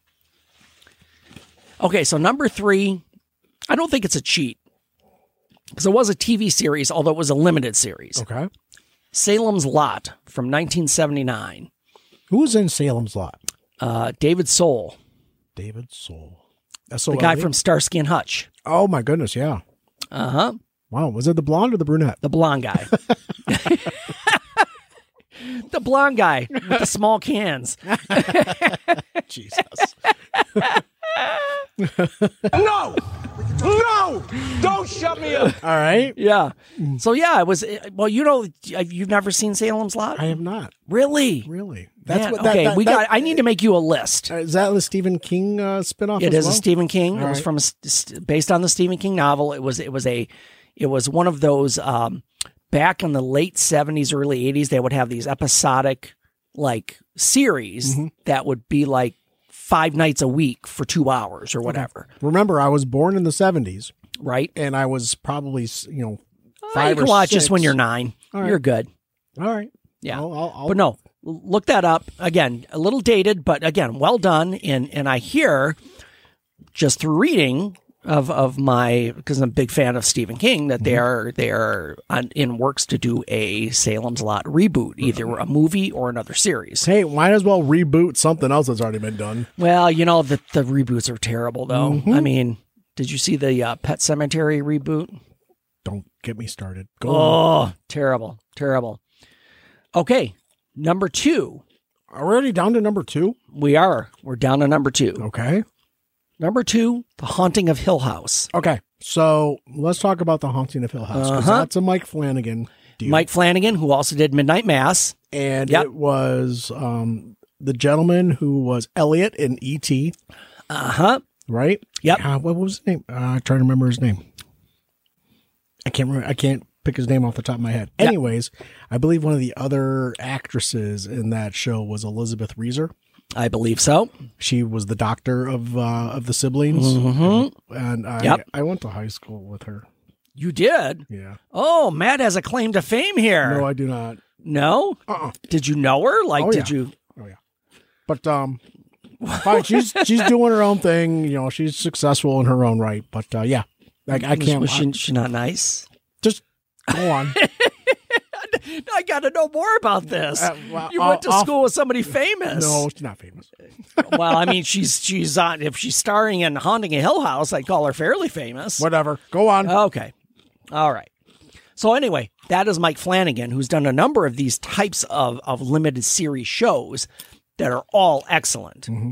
Speaker 1: Okay, so number three, I don't think it's a cheat because it was a T V series, although it was a limited series.
Speaker 2: Okay.
Speaker 1: Salem's Lot from nineteen seventy-nine.
Speaker 2: Who was in Salem's Lot?
Speaker 1: Uh, David Soul,
Speaker 2: David Soul.
Speaker 1: the guy from Starsky and Hutch.
Speaker 2: Oh my goodness, yeah.
Speaker 1: Uh huh.
Speaker 2: Wow, was it the blonde or the brunette?
Speaker 1: The blonde guy. The blonde guy with the small cans.
Speaker 2: Jesus.
Speaker 5: No! No! Don't shut me up!
Speaker 2: All right.
Speaker 1: Yeah. So yeah, it was. Well, you know, you've never seen Salem's Lot,
Speaker 2: I have not
Speaker 1: really?
Speaker 2: really.
Speaker 1: Man,
Speaker 2: what. That,
Speaker 1: okay,
Speaker 2: that-
Speaker 1: we
Speaker 2: that-
Speaker 1: got. I need to make you a list.
Speaker 2: Uh, Is that the Stephen King uh, spinoff?
Speaker 1: It
Speaker 2: as
Speaker 1: is
Speaker 2: well?
Speaker 1: a Stephen King.
Speaker 2: All
Speaker 1: it was
Speaker 2: right.
Speaker 1: from a, st- based on the Stephen King novel. It was. It was a. It was one of those. Um, back in the late seventies, early eighties, they would have these episodic like series
Speaker 2: Mm-hmm.
Speaker 1: that would be like five nights a week for two hours or whatever.
Speaker 2: Remember, I was born in the seventies,
Speaker 1: Right?
Speaker 2: and I was probably you know
Speaker 1: Uh,
Speaker 2: five
Speaker 1: you can
Speaker 2: or
Speaker 1: watch
Speaker 2: six.
Speaker 1: this when you're nine.
Speaker 2: All right.
Speaker 1: You're good.
Speaker 2: All right.
Speaker 1: Yeah.
Speaker 2: I'll, I'll, I'll,
Speaker 1: But no, l- look that up. Again, a little dated, but again, well done. And and I hear just through reading of of my, because I'm a big fan of Stephen King, that they are they are on, in works to do a Salem's Lot reboot, either a movie or another series.
Speaker 2: Hey, might as well reboot something else that's already been done.
Speaker 1: Well, you know the the reboots are terrible, though.
Speaker 2: Mm-hmm.
Speaker 1: I mean, did you see the uh, Pet Cemetery reboot?
Speaker 2: Don't get me started. Go on.
Speaker 1: Oh, terrible, terrible. Okay, number two.
Speaker 2: Are we already down to number two?
Speaker 1: We are. We're down to number two.
Speaker 2: Okay.
Speaker 1: Number two, The Haunting of Hill House.
Speaker 2: Okay. So let's talk about The Haunting of Hill House. 'Cause
Speaker 1: Uh-huh.
Speaker 2: That's a Mike Flanagan deal.
Speaker 1: Mike Flanagan, who also did Midnight Mass.
Speaker 2: And
Speaker 1: Yep.
Speaker 2: it was um, the gentleman who was Elliot in E T,
Speaker 1: Uh huh.
Speaker 2: right?
Speaker 1: Yep.
Speaker 2: Uh, what was his name? Uh, I'm trying to remember his name. I can't remember. I can't pick his name off the top of my head.
Speaker 1: Yep.
Speaker 2: Anyways, I believe one of the other actresses in that show was Elizabeth Reeser.
Speaker 1: I believe so.
Speaker 2: She was the doctor of uh, of the siblings,
Speaker 1: Mhm.
Speaker 2: and I
Speaker 1: Yep.
Speaker 2: I went to high school with her.
Speaker 1: You did?
Speaker 2: Yeah.
Speaker 1: Oh, Matt has a claim to fame here.
Speaker 2: No, I do not.
Speaker 1: No?
Speaker 2: Uh-uh.
Speaker 1: Did you know her? Like,
Speaker 2: Oh,
Speaker 1: did
Speaker 2: yeah.
Speaker 1: you?
Speaker 2: Oh, yeah. But, um, fine. She's, she's doing her own thing. You know, she's successful in her own right. But, uh, yeah, I, I can't.
Speaker 1: Was she,
Speaker 2: I-
Speaker 1: she not nice?
Speaker 2: just go on.
Speaker 1: I got to know more about this.
Speaker 2: Uh, well,
Speaker 1: you
Speaker 2: I'll-
Speaker 1: went to
Speaker 2: I'll-
Speaker 1: school with somebody famous.
Speaker 2: No, she's not famous.
Speaker 1: Well, I mean, she's she's on. If she's starring in Haunting a Hill House, I'd call her fairly famous.
Speaker 2: Whatever. Go on.
Speaker 1: Okay. All right. So anyway, that is Mike Flanagan, who's done a number of these types of, of limited series shows that are all excellent.
Speaker 2: Mm-hmm.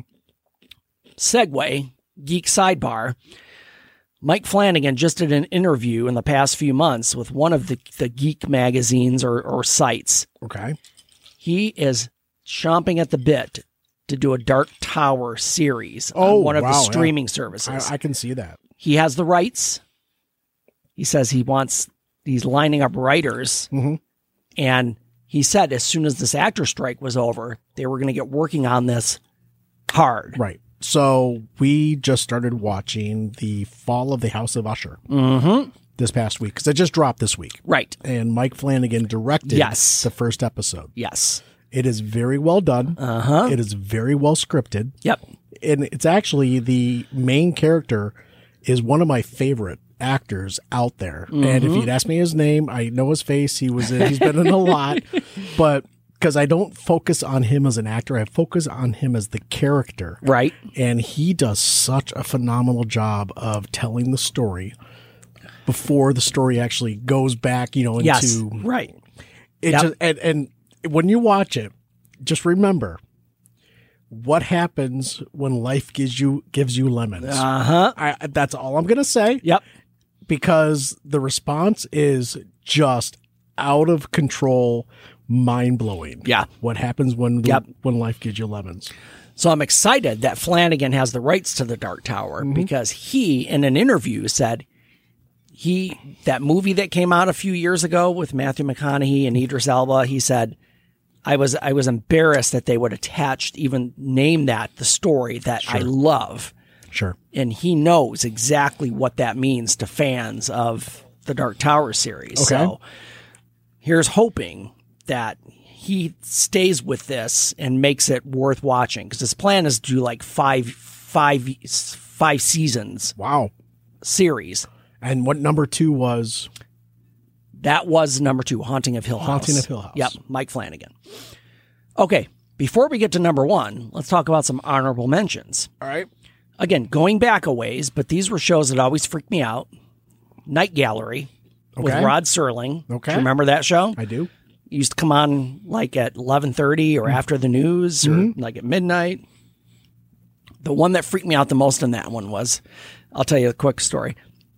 Speaker 1: Segue, geek sidebar. Mike Flanagan just did an interview in the past few months with one of the, the geek magazines or, or sites.
Speaker 2: Okay.
Speaker 1: He is chomping at the bit to do a Dark Tower series
Speaker 2: Oh,
Speaker 1: on one of
Speaker 2: wow,
Speaker 1: the
Speaker 2: yeah.
Speaker 1: streaming services.
Speaker 2: I, I can see that.
Speaker 1: He has the rights. He says he wants, he's lining up writers.
Speaker 2: Mhm.
Speaker 1: And he said as soon as this actor strike was over, they were going to get working on this hard.
Speaker 2: Right. So we just started watching the Fall of the House of Usher
Speaker 1: Mm-hmm.
Speaker 2: this past week because it just dropped this week.
Speaker 1: Right.
Speaker 2: And Mike Flanagan directed
Speaker 1: Yes.
Speaker 2: the first episode.
Speaker 1: Yes.
Speaker 2: It is very well done.
Speaker 1: Uh-huh.
Speaker 2: It is very well scripted.
Speaker 1: Yep.
Speaker 2: And it's actually the main character is one of my favorite actors out there. And if
Speaker 1: Mm-hmm.
Speaker 2: you'd ask me his name, I know his face. He was in, he's been in a lot, but because I don't focus on him as an actor, I focus on him as the character.
Speaker 1: Right.
Speaker 2: And he does such a phenomenal job of telling the story before the story actually goes back, you know, into
Speaker 1: Yes. Right.
Speaker 2: it.
Speaker 1: Yep.
Speaker 2: Just, and, and when you watch it, just remember what happens when life gives you gives you lemons.
Speaker 1: Uh-huh.
Speaker 2: I, that's all I'm gonna say.
Speaker 1: Yep.
Speaker 2: Because the response is just out of control, mind blowing.
Speaker 1: Yeah.
Speaker 2: What happens when the,
Speaker 1: Yep.
Speaker 2: when life gives you lemons?
Speaker 1: So I'm excited that Flanagan has the rights to the Dark Tower
Speaker 2: Mm-hmm.
Speaker 1: because he, in an interview, said he that movie that came out a few years ago with Matthew McConaughey and Idris Elba. He said, "I was I was embarrassed that they would attach even name that the story that I love."
Speaker 2: Sure.
Speaker 1: And he knows exactly what that means to fans of the Dark Tower series.
Speaker 2: Okay.
Speaker 1: So here's hoping that he stays with this and makes it worth watching because his plan is to do like five, five, five seasons
Speaker 2: Wow.
Speaker 1: series.
Speaker 2: And what number two was?
Speaker 1: That was number two, Haunting of Hill House.
Speaker 2: Haunting of Hill House.
Speaker 1: Yep, Mike Flanagan. Okay, before we get to number one, let's talk about some honorable mentions.
Speaker 2: All right.
Speaker 1: Again, going back a ways, but these were shows that always freaked me out. Night Gallery with
Speaker 2: Okay.
Speaker 1: Rod Serling.
Speaker 2: Okay.
Speaker 1: Do you remember that show?
Speaker 2: I do.
Speaker 1: It used to come on like at eleven thirty or after the news or
Speaker 2: Mm-hmm.
Speaker 1: like at midnight. The one that freaked me out the most in that one was, I'll tell you a quick story.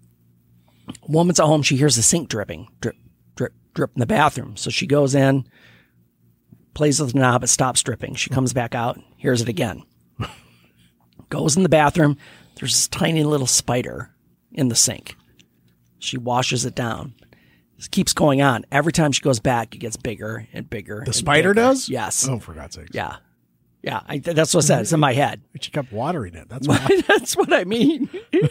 Speaker 1: A woman's at home. She hears the sink dripping, drip, drip, drip in the bathroom. So she goes in, plays with the knob, it stops dripping. She comes back out, hears it again. Goes in the bathroom. There's this tiny little spider in the sink. She washes it down. This keeps going on. Every time she goes back, it gets bigger and bigger.
Speaker 2: The spider does?
Speaker 1: Yes.
Speaker 2: Oh, for God's sake.
Speaker 1: Yeah. Yeah. I, that's what I said. It's in my head.
Speaker 2: She kept watering it. That's why.
Speaker 1: That's what I mean.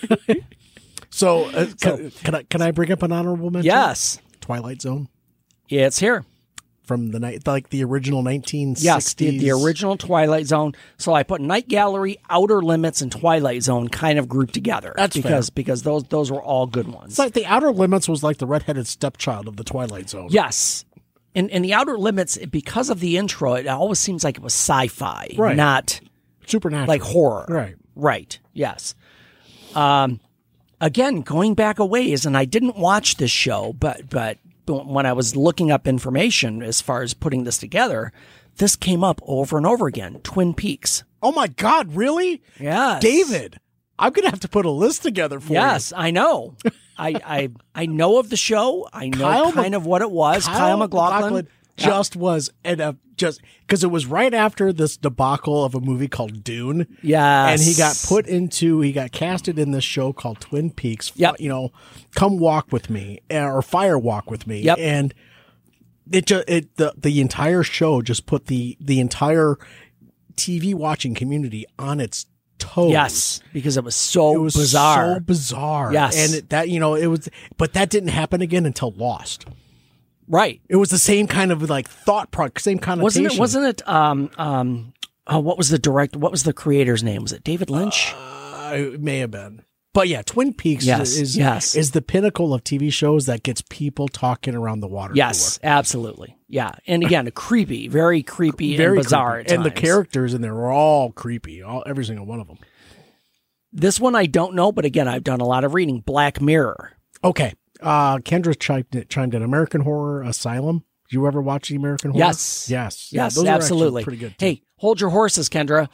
Speaker 2: So, uh,
Speaker 1: So-
Speaker 2: can, can I can I bring up an honorable mention?
Speaker 1: Yes.
Speaker 2: Twilight Zone
Speaker 1: It's here.
Speaker 2: from the night, like the original nineteen sixties.
Speaker 1: Yes, the, the original Twilight Zone. So I put Night Gallery, Outer Limits, and Twilight Zone kind of grouped together.
Speaker 2: That's
Speaker 1: because
Speaker 2: fair.
Speaker 1: because those those were all good ones.
Speaker 2: It's like the Outer Limits was like the redheaded stepchild of the Twilight Zone.
Speaker 1: Yes. And and the Outer Limits, because of the intro, it always seems like it was sci-fi,
Speaker 2: Right.
Speaker 1: not
Speaker 2: Supernatural.
Speaker 1: like horror.
Speaker 2: Right.
Speaker 1: Right. Yes. Um, again, going back a ways, and I didn't watch this show, but but when I was looking up information as far as putting this together, this came up over and over again. Twin Peaks.
Speaker 2: Oh my God, really?
Speaker 1: Yes.
Speaker 2: David, I'm going to have to put a list together for
Speaker 1: Yes, I know. I, I I know of the show. I know
Speaker 2: Kyle
Speaker 1: kind
Speaker 2: Mc-
Speaker 1: of what it
Speaker 2: you.
Speaker 1: was. Kyle, MacLachlan.
Speaker 2: just was, and uh, just because it was right after this debacle of a movie called Dune.
Speaker 1: Yes.
Speaker 2: And he got put into, he got casted in this show called Twin Peaks.
Speaker 1: Yep.
Speaker 2: You know, Come Walk With Me or Fire Walk With Me.
Speaker 1: Yep.
Speaker 2: And it just, it, the, the entire show just put the, the entire T V watching community on its toes.
Speaker 1: Yes, because it was so
Speaker 2: It was
Speaker 1: bizarre.
Speaker 2: so bizarre.
Speaker 1: Yes.
Speaker 2: And it, that, you know, it was, but that didn't happen again until Lost.
Speaker 1: Right.
Speaker 2: It was the same kind of like thought, pro- same connotation.
Speaker 1: Wasn't it, wasn't it, um, um, oh, what was the direct, what was the creator's name? Was it David Lynch?
Speaker 2: Uh, it may have been. But yeah, Twin Peaks
Speaker 1: Yes,
Speaker 2: is,
Speaker 1: yes.
Speaker 2: is the pinnacle of T V shows that gets people talking around the water
Speaker 1: Yes,
Speaker 2: cooler.
Speaker 1: absolutely. Yeah. And again, creepy, very creepy
Speaker 2: Very
Speaker 1: and bizarre
Speaker 2: creepy.
Speaker 1: at
Speaker 2: And the
Speaker 1: times.
Speaker 2: characters in there were all creepy, all every single one of them.
Speaker 1: This one I don't know, but again, I've done a lot of reading. Black Mirror.
Speaker 2: Okay. Uh, Kendra chimed, chimed in American Horror Asylum. Did you ever watch the American Horror?
Speaker 1: Yes.
Speaker 2: Yes. Yeah,
Speaker 1: Yes,
Speaker 2: those are actually
Speaker 1: absolutely.
Speaker 2: pretty good too.
Speaker 1: Hey, hold your horses, Kendra.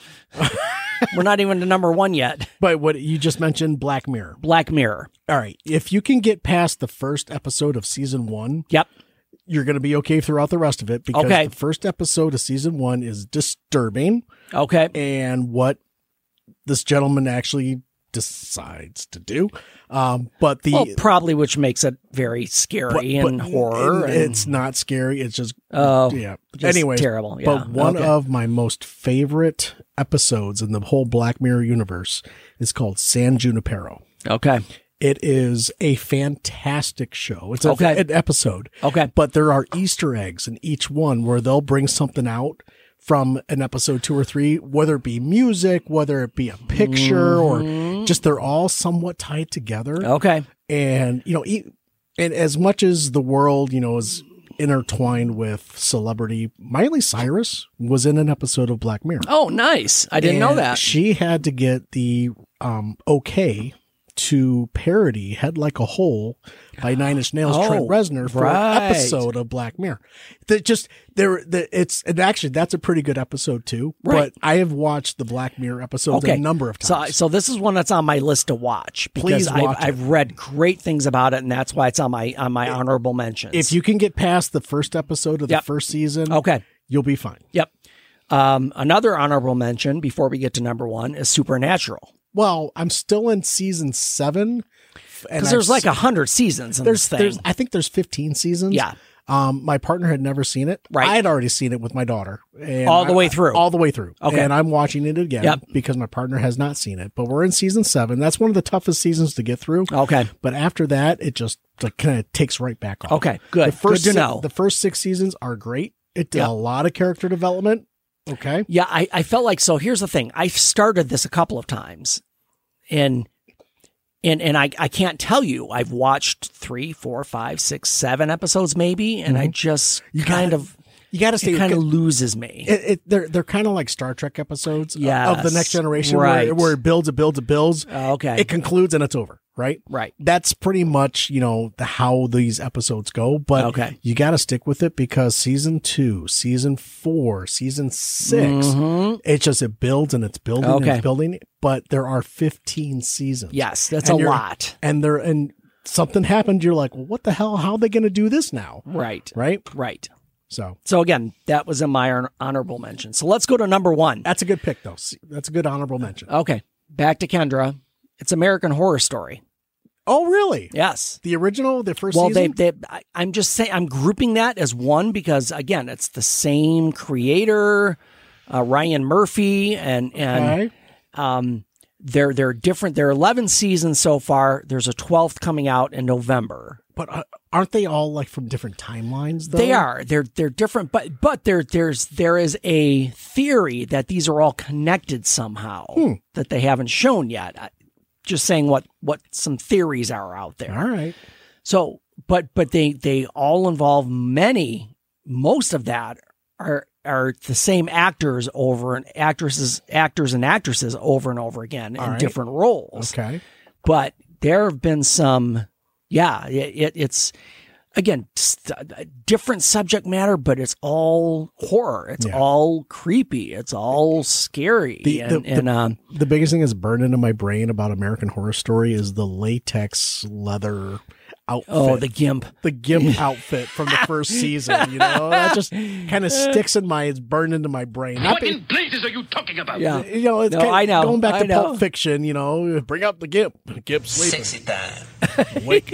Speaker 1: We're not even to number one yet.
Speaker 2: But what you just mentioned, Black Mirror.
Speaker 1: Black Mirror.
Speaker 2: All right. If you can get past the first episode of season one,
Speaker 1: Yep.
Speaker 2: you're going to be okay throughout the rest of it because
Speaker 1: Okay.
Speaker 2: the first episode of season one is disturbing.
Speaker 1: Okay.
Speaker 2: And what this gentleman actually decides to do. Um, but the
Speaker 1: Well, probably, which makes it very
Speaker 2: but-
Speaker 1: scary
Speaker 2: but-
Speaker 1: and horror.
Speaker 2: and
Speaker 1: and-
Speaker 2: it's not scary. It's just
Speaker 1: Oh,
Speaker 2: yeah.
Speaker 1: just
Speaker 2: Anyway,
Speaker 1: terrible. Yeah.
Speaker 2: but one
Speaker 1: Okay.
Speaker 2: of my most favorite episodes in the whole Black Mirror universe is called San Junipero.
Speaker 1: Okay.
Speaker 2: It is a fantastic show. It's a,
Speaker 1: Okay.
Speaker 2: an episode.
Speaker 1: Okay.
Speaker 2: But there are Easter eggs in each one where they'll bring something out from an episode two or three, whether it be music, whether it be a picture,
Speaker 1: Mm-hmm.
Speaker 2: or just they're all somewhat tied together.
Speaker 1: Okay.
Speaker 2: And, you know, e- and as much as the world, you know, is intertwined with celebrity, Miley Cyrus was in an episode of Black Mirror.
Speaker 1: Oh, nice. I didn't know
Speaker 2: And
Speaker 1: that.
Speaker 2: She had to get the um, okay to parody Head Like a Hole by Nine Inch Nails
Speaker 1: Oh,
Speaker 2: Trent Reznor for
Speaker 1: right.
Speaker 2: an episode of Black Mirror. That just there the, it's and actually that's a pretty good episode too.
Speaker 1: Right.
Speaker 2: But I have watched the Black Mirror episodes
Speaker 1: Okay.
Speaker 2: a number of
Speaker 1: So,
Speaker 2: times.
Speaker 1: so this is one that's on my list to watch because
Speaker 2: Please
Speaker 1: I've,
Speaker 2: watch it.
Speaker 1: I've read great things about it, and that's why it's on my on my honorable mentions.
Speaker 2: if you can get past the first episode of the
Speaker 1: Yep.
Speaker 2: first season,
Speaker 1: okay,
Speaker 2: you'll be fine.
Speaker 1: yep. Um, another honorable mention before we get to number one is Supernatural,
Speaker 2: Well, I'm still in season seven. and
Speaker 1: because there's
Speaker 2: I've
Speaker 1: like a hundred seasons in
Speaker 2: there's
Speaker 1: this thing.
Speaker 2: there's I think there's fifteen seasons.
Speaker 1: Yeah.
Speaker 2: Um, my partner had never seen it.
Speaker 1: Right.
Speaker 2: I had already seen it with my daughter. And
Speaker 1: All the
Speaker 2: I-
Speaker 1: way through.
Speaker 2: All the way through.
Speaker 1: Okay.
Speaker 2: And I'm watching it again
Speaker 1: Yep.
Speaker 2: because my partner has not seen it. But we're in season seven. That's one of the toughest seasons to get through.
Speaker 1: Okay.
Speaker 2: But after that, it just like kind of takes right back off.
Speaker 1: Okay, good.
Speaker 2: The first
Speaker 1: Good to
Speaker 2: si-
Speaker 1: know.
Speaker 2: The first six seasons are great. It did
Speaker 1: Yep.
Speaker 2: a lot of character development. Okay.
Speaker 1: Yeah, I, I felt like, so here's the thing. I've started this a couple of times and, and, and I, I can't tell you, I've watched three, four, five, six, seven episodes maybe. And I just
Speaker 2: You
Speaker 1: kind
Speaker 2: gotta-
Speaker 1: of,
Speaker 2: You got to stay
Speaker 1: it kind of loses me.
Speaker 2: It, it, they're they're kind of like Star Trek episodes of- of
Speaker 1: Yes,
Speaker 2: the Next Generation,
Speaker 1: right.
Speaker 2: where, where it builds, it builds, it builds.
Speaker 1: Oh, okay.
Speaker 2: It concludes and it's over, right?
Speaker 1: Right.
Speaker 2: That's pretty much you know the how these episodes go. But
Speaker 1: Okay.
Speaker 2: you got to stick with it because season two, season four, season six, it just it builds and it's building and
Speaker 1: Mm-hmm. Okay.
Speaker 2: it's building. But there are fifteen seasons.
Speaker 1: Yes, that's
Speaker 2: And
Speaker 1: a
Speaker 2: you're-
Speaker 1: lot.
Speaker 2: and there and something happened. You're like, well, what the hell? How are they going to do this now?
Speaker 1: Right.
Speaker 2: Right.
Speaker 1: Right.
Speaker 2: So
Speaker 1: So again, that was in my hon- honorable mention. So let's go to number one.
Speaker 2: that's a good pick, though. That's a good honorable mention.
Speaker 1: Okay. Back to Kendra. It's American Horror Story.
Speaker 2: Oh, really?
Speaker 1: Yes.
Speaker 2: The original, the first
Speaker 1: Well,
Speaker 2: season?
Speaker 1: they, they, I, I'm just saying, I'm grouping that as one because again, it's the same creator, uh, Ryan Murphy, and and
Speaker 2: Okay.
Speaker 1: um, they're they're different. There are eleven seasons so far. There's a twelfth coming out in November.
Speaker 2: But uh, aren't they all like from different timelines, though?
Speaker 1: They are. They're they're different, but but there there's there is a theory that these are all connected somehow
Speaker 2: Hmm.
Speaker 1: that they haven't shown yet. I, just saying what what some theories are out there.
Speaker 2: All right.
Speaker 1: So, but but they they all involve many. Most of that are are the same actors over and actresses, actors and actresses over and over again
Speaker 2: All
Speaker 1: in
Speaker 2: right.
Speaker 1: different roles.
Speaker 2: Okay.
Speaker 1: But there have been some. Yeah, it, it, it's again st- different subject matter, but it's all horror. It's
Speaker 2: Yeah.
Speaker 1: all creepy. It's all scary.
Speaker 2: The-
Speaker 1: and
Speaker 2: the- the-
Speaker 1: and um,
Speaker 2: The biggest thing that's burned into my brain about American Horror Story is the latex leather outfit.
Speaker 1: oh, the gimp.
Speaker 2: the gimp outfit from the first season. You know, that just kind of sticks in my. It's burned into my brain. Not
Speaker 4: What
Speaker 2: be-
Speaker 4: in blazes are you talking about?
Speaker 1: Yeah.
Speaker 2: you know, it's
Speaker 1: No,
Speaker 2: kind
Speaker 1: I know.
Speaker 2: going back
Speaker 1: I
Speaker 2: to
Speaker 1: know.
Speaker 2: Pulp Fiction. You know, bring out the gimp. Gimp sleeping.
Speaker 6: Sexy time.
Speaker 2: Wake,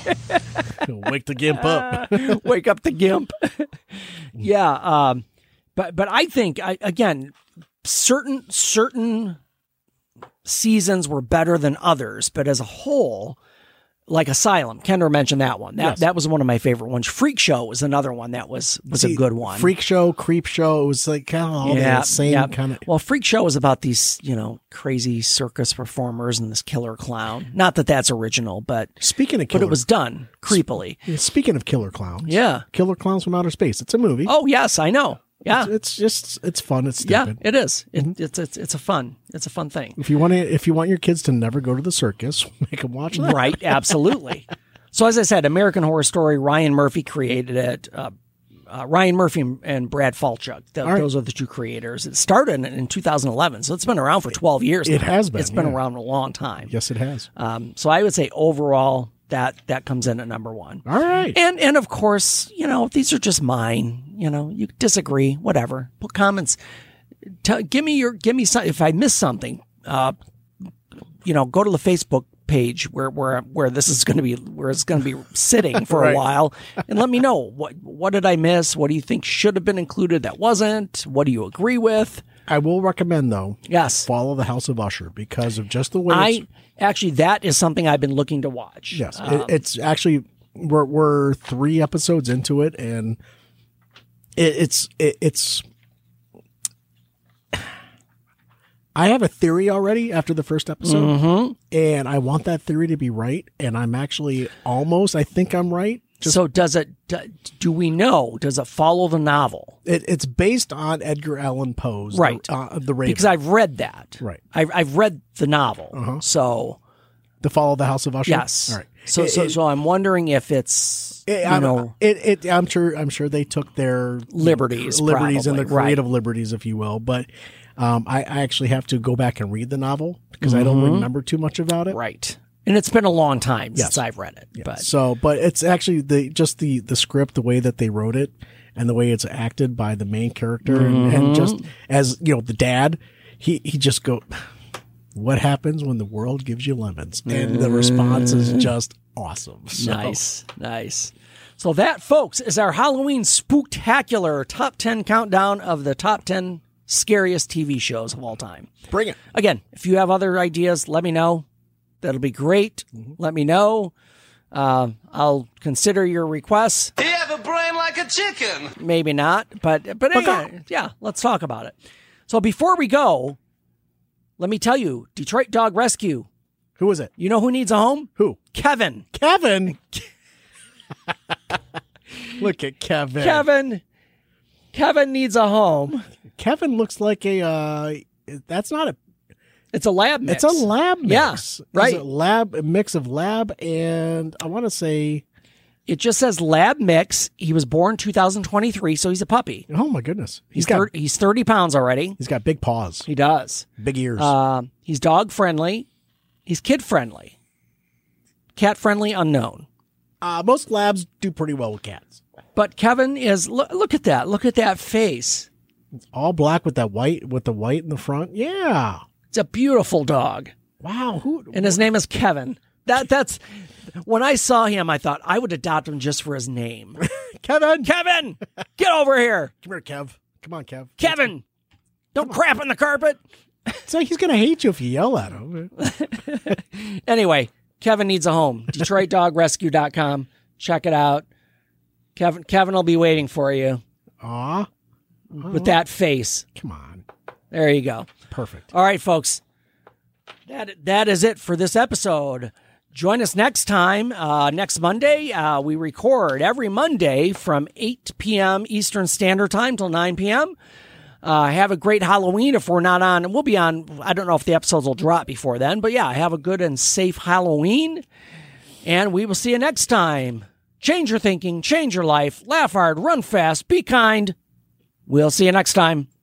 Speaker 2: wake the gimp up.
Speaker 1: Wake up the gimp. yeah. Um, but, but I think I, again, certain, certain seasons were better than others, but as a whole, like Asylum, Kendra mentioned that one. That
Speaker 2: Yes.
Speaker 1: that was one of my favorite ones. Freak Show was another one that was was
Speaker 2: See,
Speaker 1: a good one.
Speaker 2: Freak Show, Creep Show. It was like kind of all
Speaker 1: yeah,
Speaker 2: the same
Speaker 1: yeah.
Speaker 2: kind of.
Speaker 1: Well, Freak Show was about these, you know, crazy circus performers and this killer clown. Not that that's original, but
Speaker 2: Speaking of
Speaker 1: but
Speaker 2: killer,
Speaker 1: it was done creepily.
Speaker 2: speaking of killer clowns,
Speaker 1: Yeah.
Speaker 2: Killer Clowns from Outer Space. It's a movie.
Speaker 1: Oh yes, I know. Yeah,
Speaker 2: It's, it's just it's fun. It's
Speaker 1: yeah,
Speaker 2: stupid.
Speaker 1: it is. It, it's it's it's a fun it's a fun thing.
Speaker 2: If you want to, if you want your kids to never go to the circus, make them watch that.
Speaker 1: Right, absolutely. So as I said, American Horror Story, Ryan Murphy created it. Uh, uh, Ryan Murphy and, and Brad Falchuk. Th-
Speaker 2: right.
Speaker 1: Those are the two creators. It started in, in two thousand eleven, so it's been around for twelve years.
Speaker 2: It
Speaker 1: now.
Speaker 2: has been,
Speaker 1: It's been
Speaker 2: yeah.
Speaker 1: around a long time.
Speaker 2: Yes, it has.
Speaker 1: Um, so I would say overall that that comes in at number one.
Speaker 2: All right.
Speaker 1: And and of course, you know, these are just mine. You know, you disagree, whatever. Put comments. Tell, give me your give me some. If I miss something, uh, you know, go to the Facebook page where where where this is going to be where it's going to be sitting for
Speaker 2: Right.
Speaker 1: a while, and let me know what what did I miss? What do you think should have been included that wasn't? What do you agree with?
Speaker 2: I will recommend though.
Speaker 1: Yes,
Speaker 2: Follow the House of Usher because of just the way.
Speaker 1: I
Speaker 2: it's,
Speaker 1: actually that is something I've been looking to watch.
Speaker 2: yes,
Speaker 1: Um,
Speaker 2: it, it's actually we're we're three episodes into it, and it, it's it, it's. I have a theory already after the first episode,
Speaker 1: Mm-hmm.
Speaker 2: and I want that theory to be right, and I'm actually almost. I think I'm right. Just
Speaker 1: so does it? Do, do we know? Does it follow the novel?
Speaker 2: it, it's based on Edgar Allan Poe's
Speaker 1: Right.
Speaker 2: the, uh, the Raven.
Speaker 1: Because I've read that.
Speaker 2: Right.
Speaker 1: I've I've read the novel.
Speaker 2: Uh-huh.
Speaker 1: So
Speaker 2: to follow the House of Usher.
Speaker 1: yes.
Speaker 2: All right.
Speaker 1: So
Speaker 2: It-
Speaker 1: so
Speaker 2: it-
Speaker 1: so I'm wondering if it's
Speaker 2: It,
Speaker 1: you
Speaker 2: I'm,
Speaker 1: know
Speaker 2: it, it, I'm sure. I'm sure they took their
Speaker 1: Liberties,
Speaker 2: liberties, and the
Speaker 1: probably, right.
Speaker 2: creative liberties, if you will. But um, I, I actually have to go back and read the novel because I don't remember too much about it.
Speaker 1: right. And it's been a long time
Speaker 2: Yes.
Speaker 1: since I've read it. But
Speaker 2: So, but it's actually the just the the script, the way that they wrote it, and the way it's acted by the main character, and,
Speaker 1: Mm-hmm.
Speaker 2: and just as you know, the dad, he he just go, "What happens when the world gives you lemons?" And the response is just awesome. So,
Speaker 1: nice, nice. So that, folks, is our Halloween spooktacular top ten countdown of the top ten scariest T V shows of all time.
Speaker 2: Bring it.
Speaker 1: Again, if you have other ideas, let me know. That'll be great. Let me know. Uh, I'll consider your requests.
Speaker 6: You have a brain like a chicken.
Speaker 1: Maybe not, but but anyway, yeah, let's talk about it. So before we go, let me tell you, Detroit Dog Rescue.
Speaker 2: Who is it?
Speaker 1: You know who needs a home?
Speaker 2: Who?
Speaker 1: Kevin.
Speaker 2: Kevin. Look at Kevin.
Speaker 1: Kevin. Kevin needs a home.
Speaker 2: Kevin looks like a. Uh, that's not a.
Speaker 1: It's a lab mix.
Speaker 2: It's a lab mix.
Speaker 1: Yeah,
Speaker 2: It's
Speaker 1: right.
Speaker 2: a lab a mix of lab and I want to say.
Speaker 1: It just says lab mix. He was born two thousand twenty-three, so he's a puppy.
Speaker 2: Oh my goodness.
Speaker 1: He's
Speaker 2: He's got
Speaker 1: thir- he's thirty pounds already.
Speaker 2: he's got big paws,
Speaker 1: He does.
Speaker 2: big ears.
Speaker 1: Uh, he's dog friendly. He's kid friendly. Cat friendly, unknown.
Speaker 2: Uh, most labs do pretty well with cats.
Speaker 1: But Kevin is look, look at that. Look at that face.
Speaker 2: All black with that white with the white in the front. Yeah.
Speaker 1: It's a beautiful dog.
Speaker 2: Wow. Who?
Speaker 1: And his name is Kevin. That that's when I saw him, I thought I would adopt him just for his name.
Speaker 2: Kevin.
Speaker 1: Kevin, get over here.
Speaker 2: Come here, Kev. Come on, Kev.
Speaker 1: Kevin, don't crap on the carpet.
Speaker 2: So he's gonna hate you if you yell at him.
Speaker 1: Anyway, Kevin needs a home. Detroit Dog Rescue dot com. Check it out. Kevin Kevin will be waiting for you
Speaker 2: Aw.
Speaker 1: with that face.
Speaker 2: Come on.
Speaker 1: There you go.
Speaker 2: Perfect.
Speaker 1: All right, folks. That that is it for this episode. Join us next time, uh, next Monday. Uh, we record every Monday from eight p.m. Eastern Standard Time till nine p.m. Uh, have a great Halloween if we're not on. And we'll be on. I don't know if the episodes will drop before then, but yeah, have a good and safe Halloween. And we will see you next time. Change your thinking, change your life, laugh hard, run fast, be kind. We'll see you next time.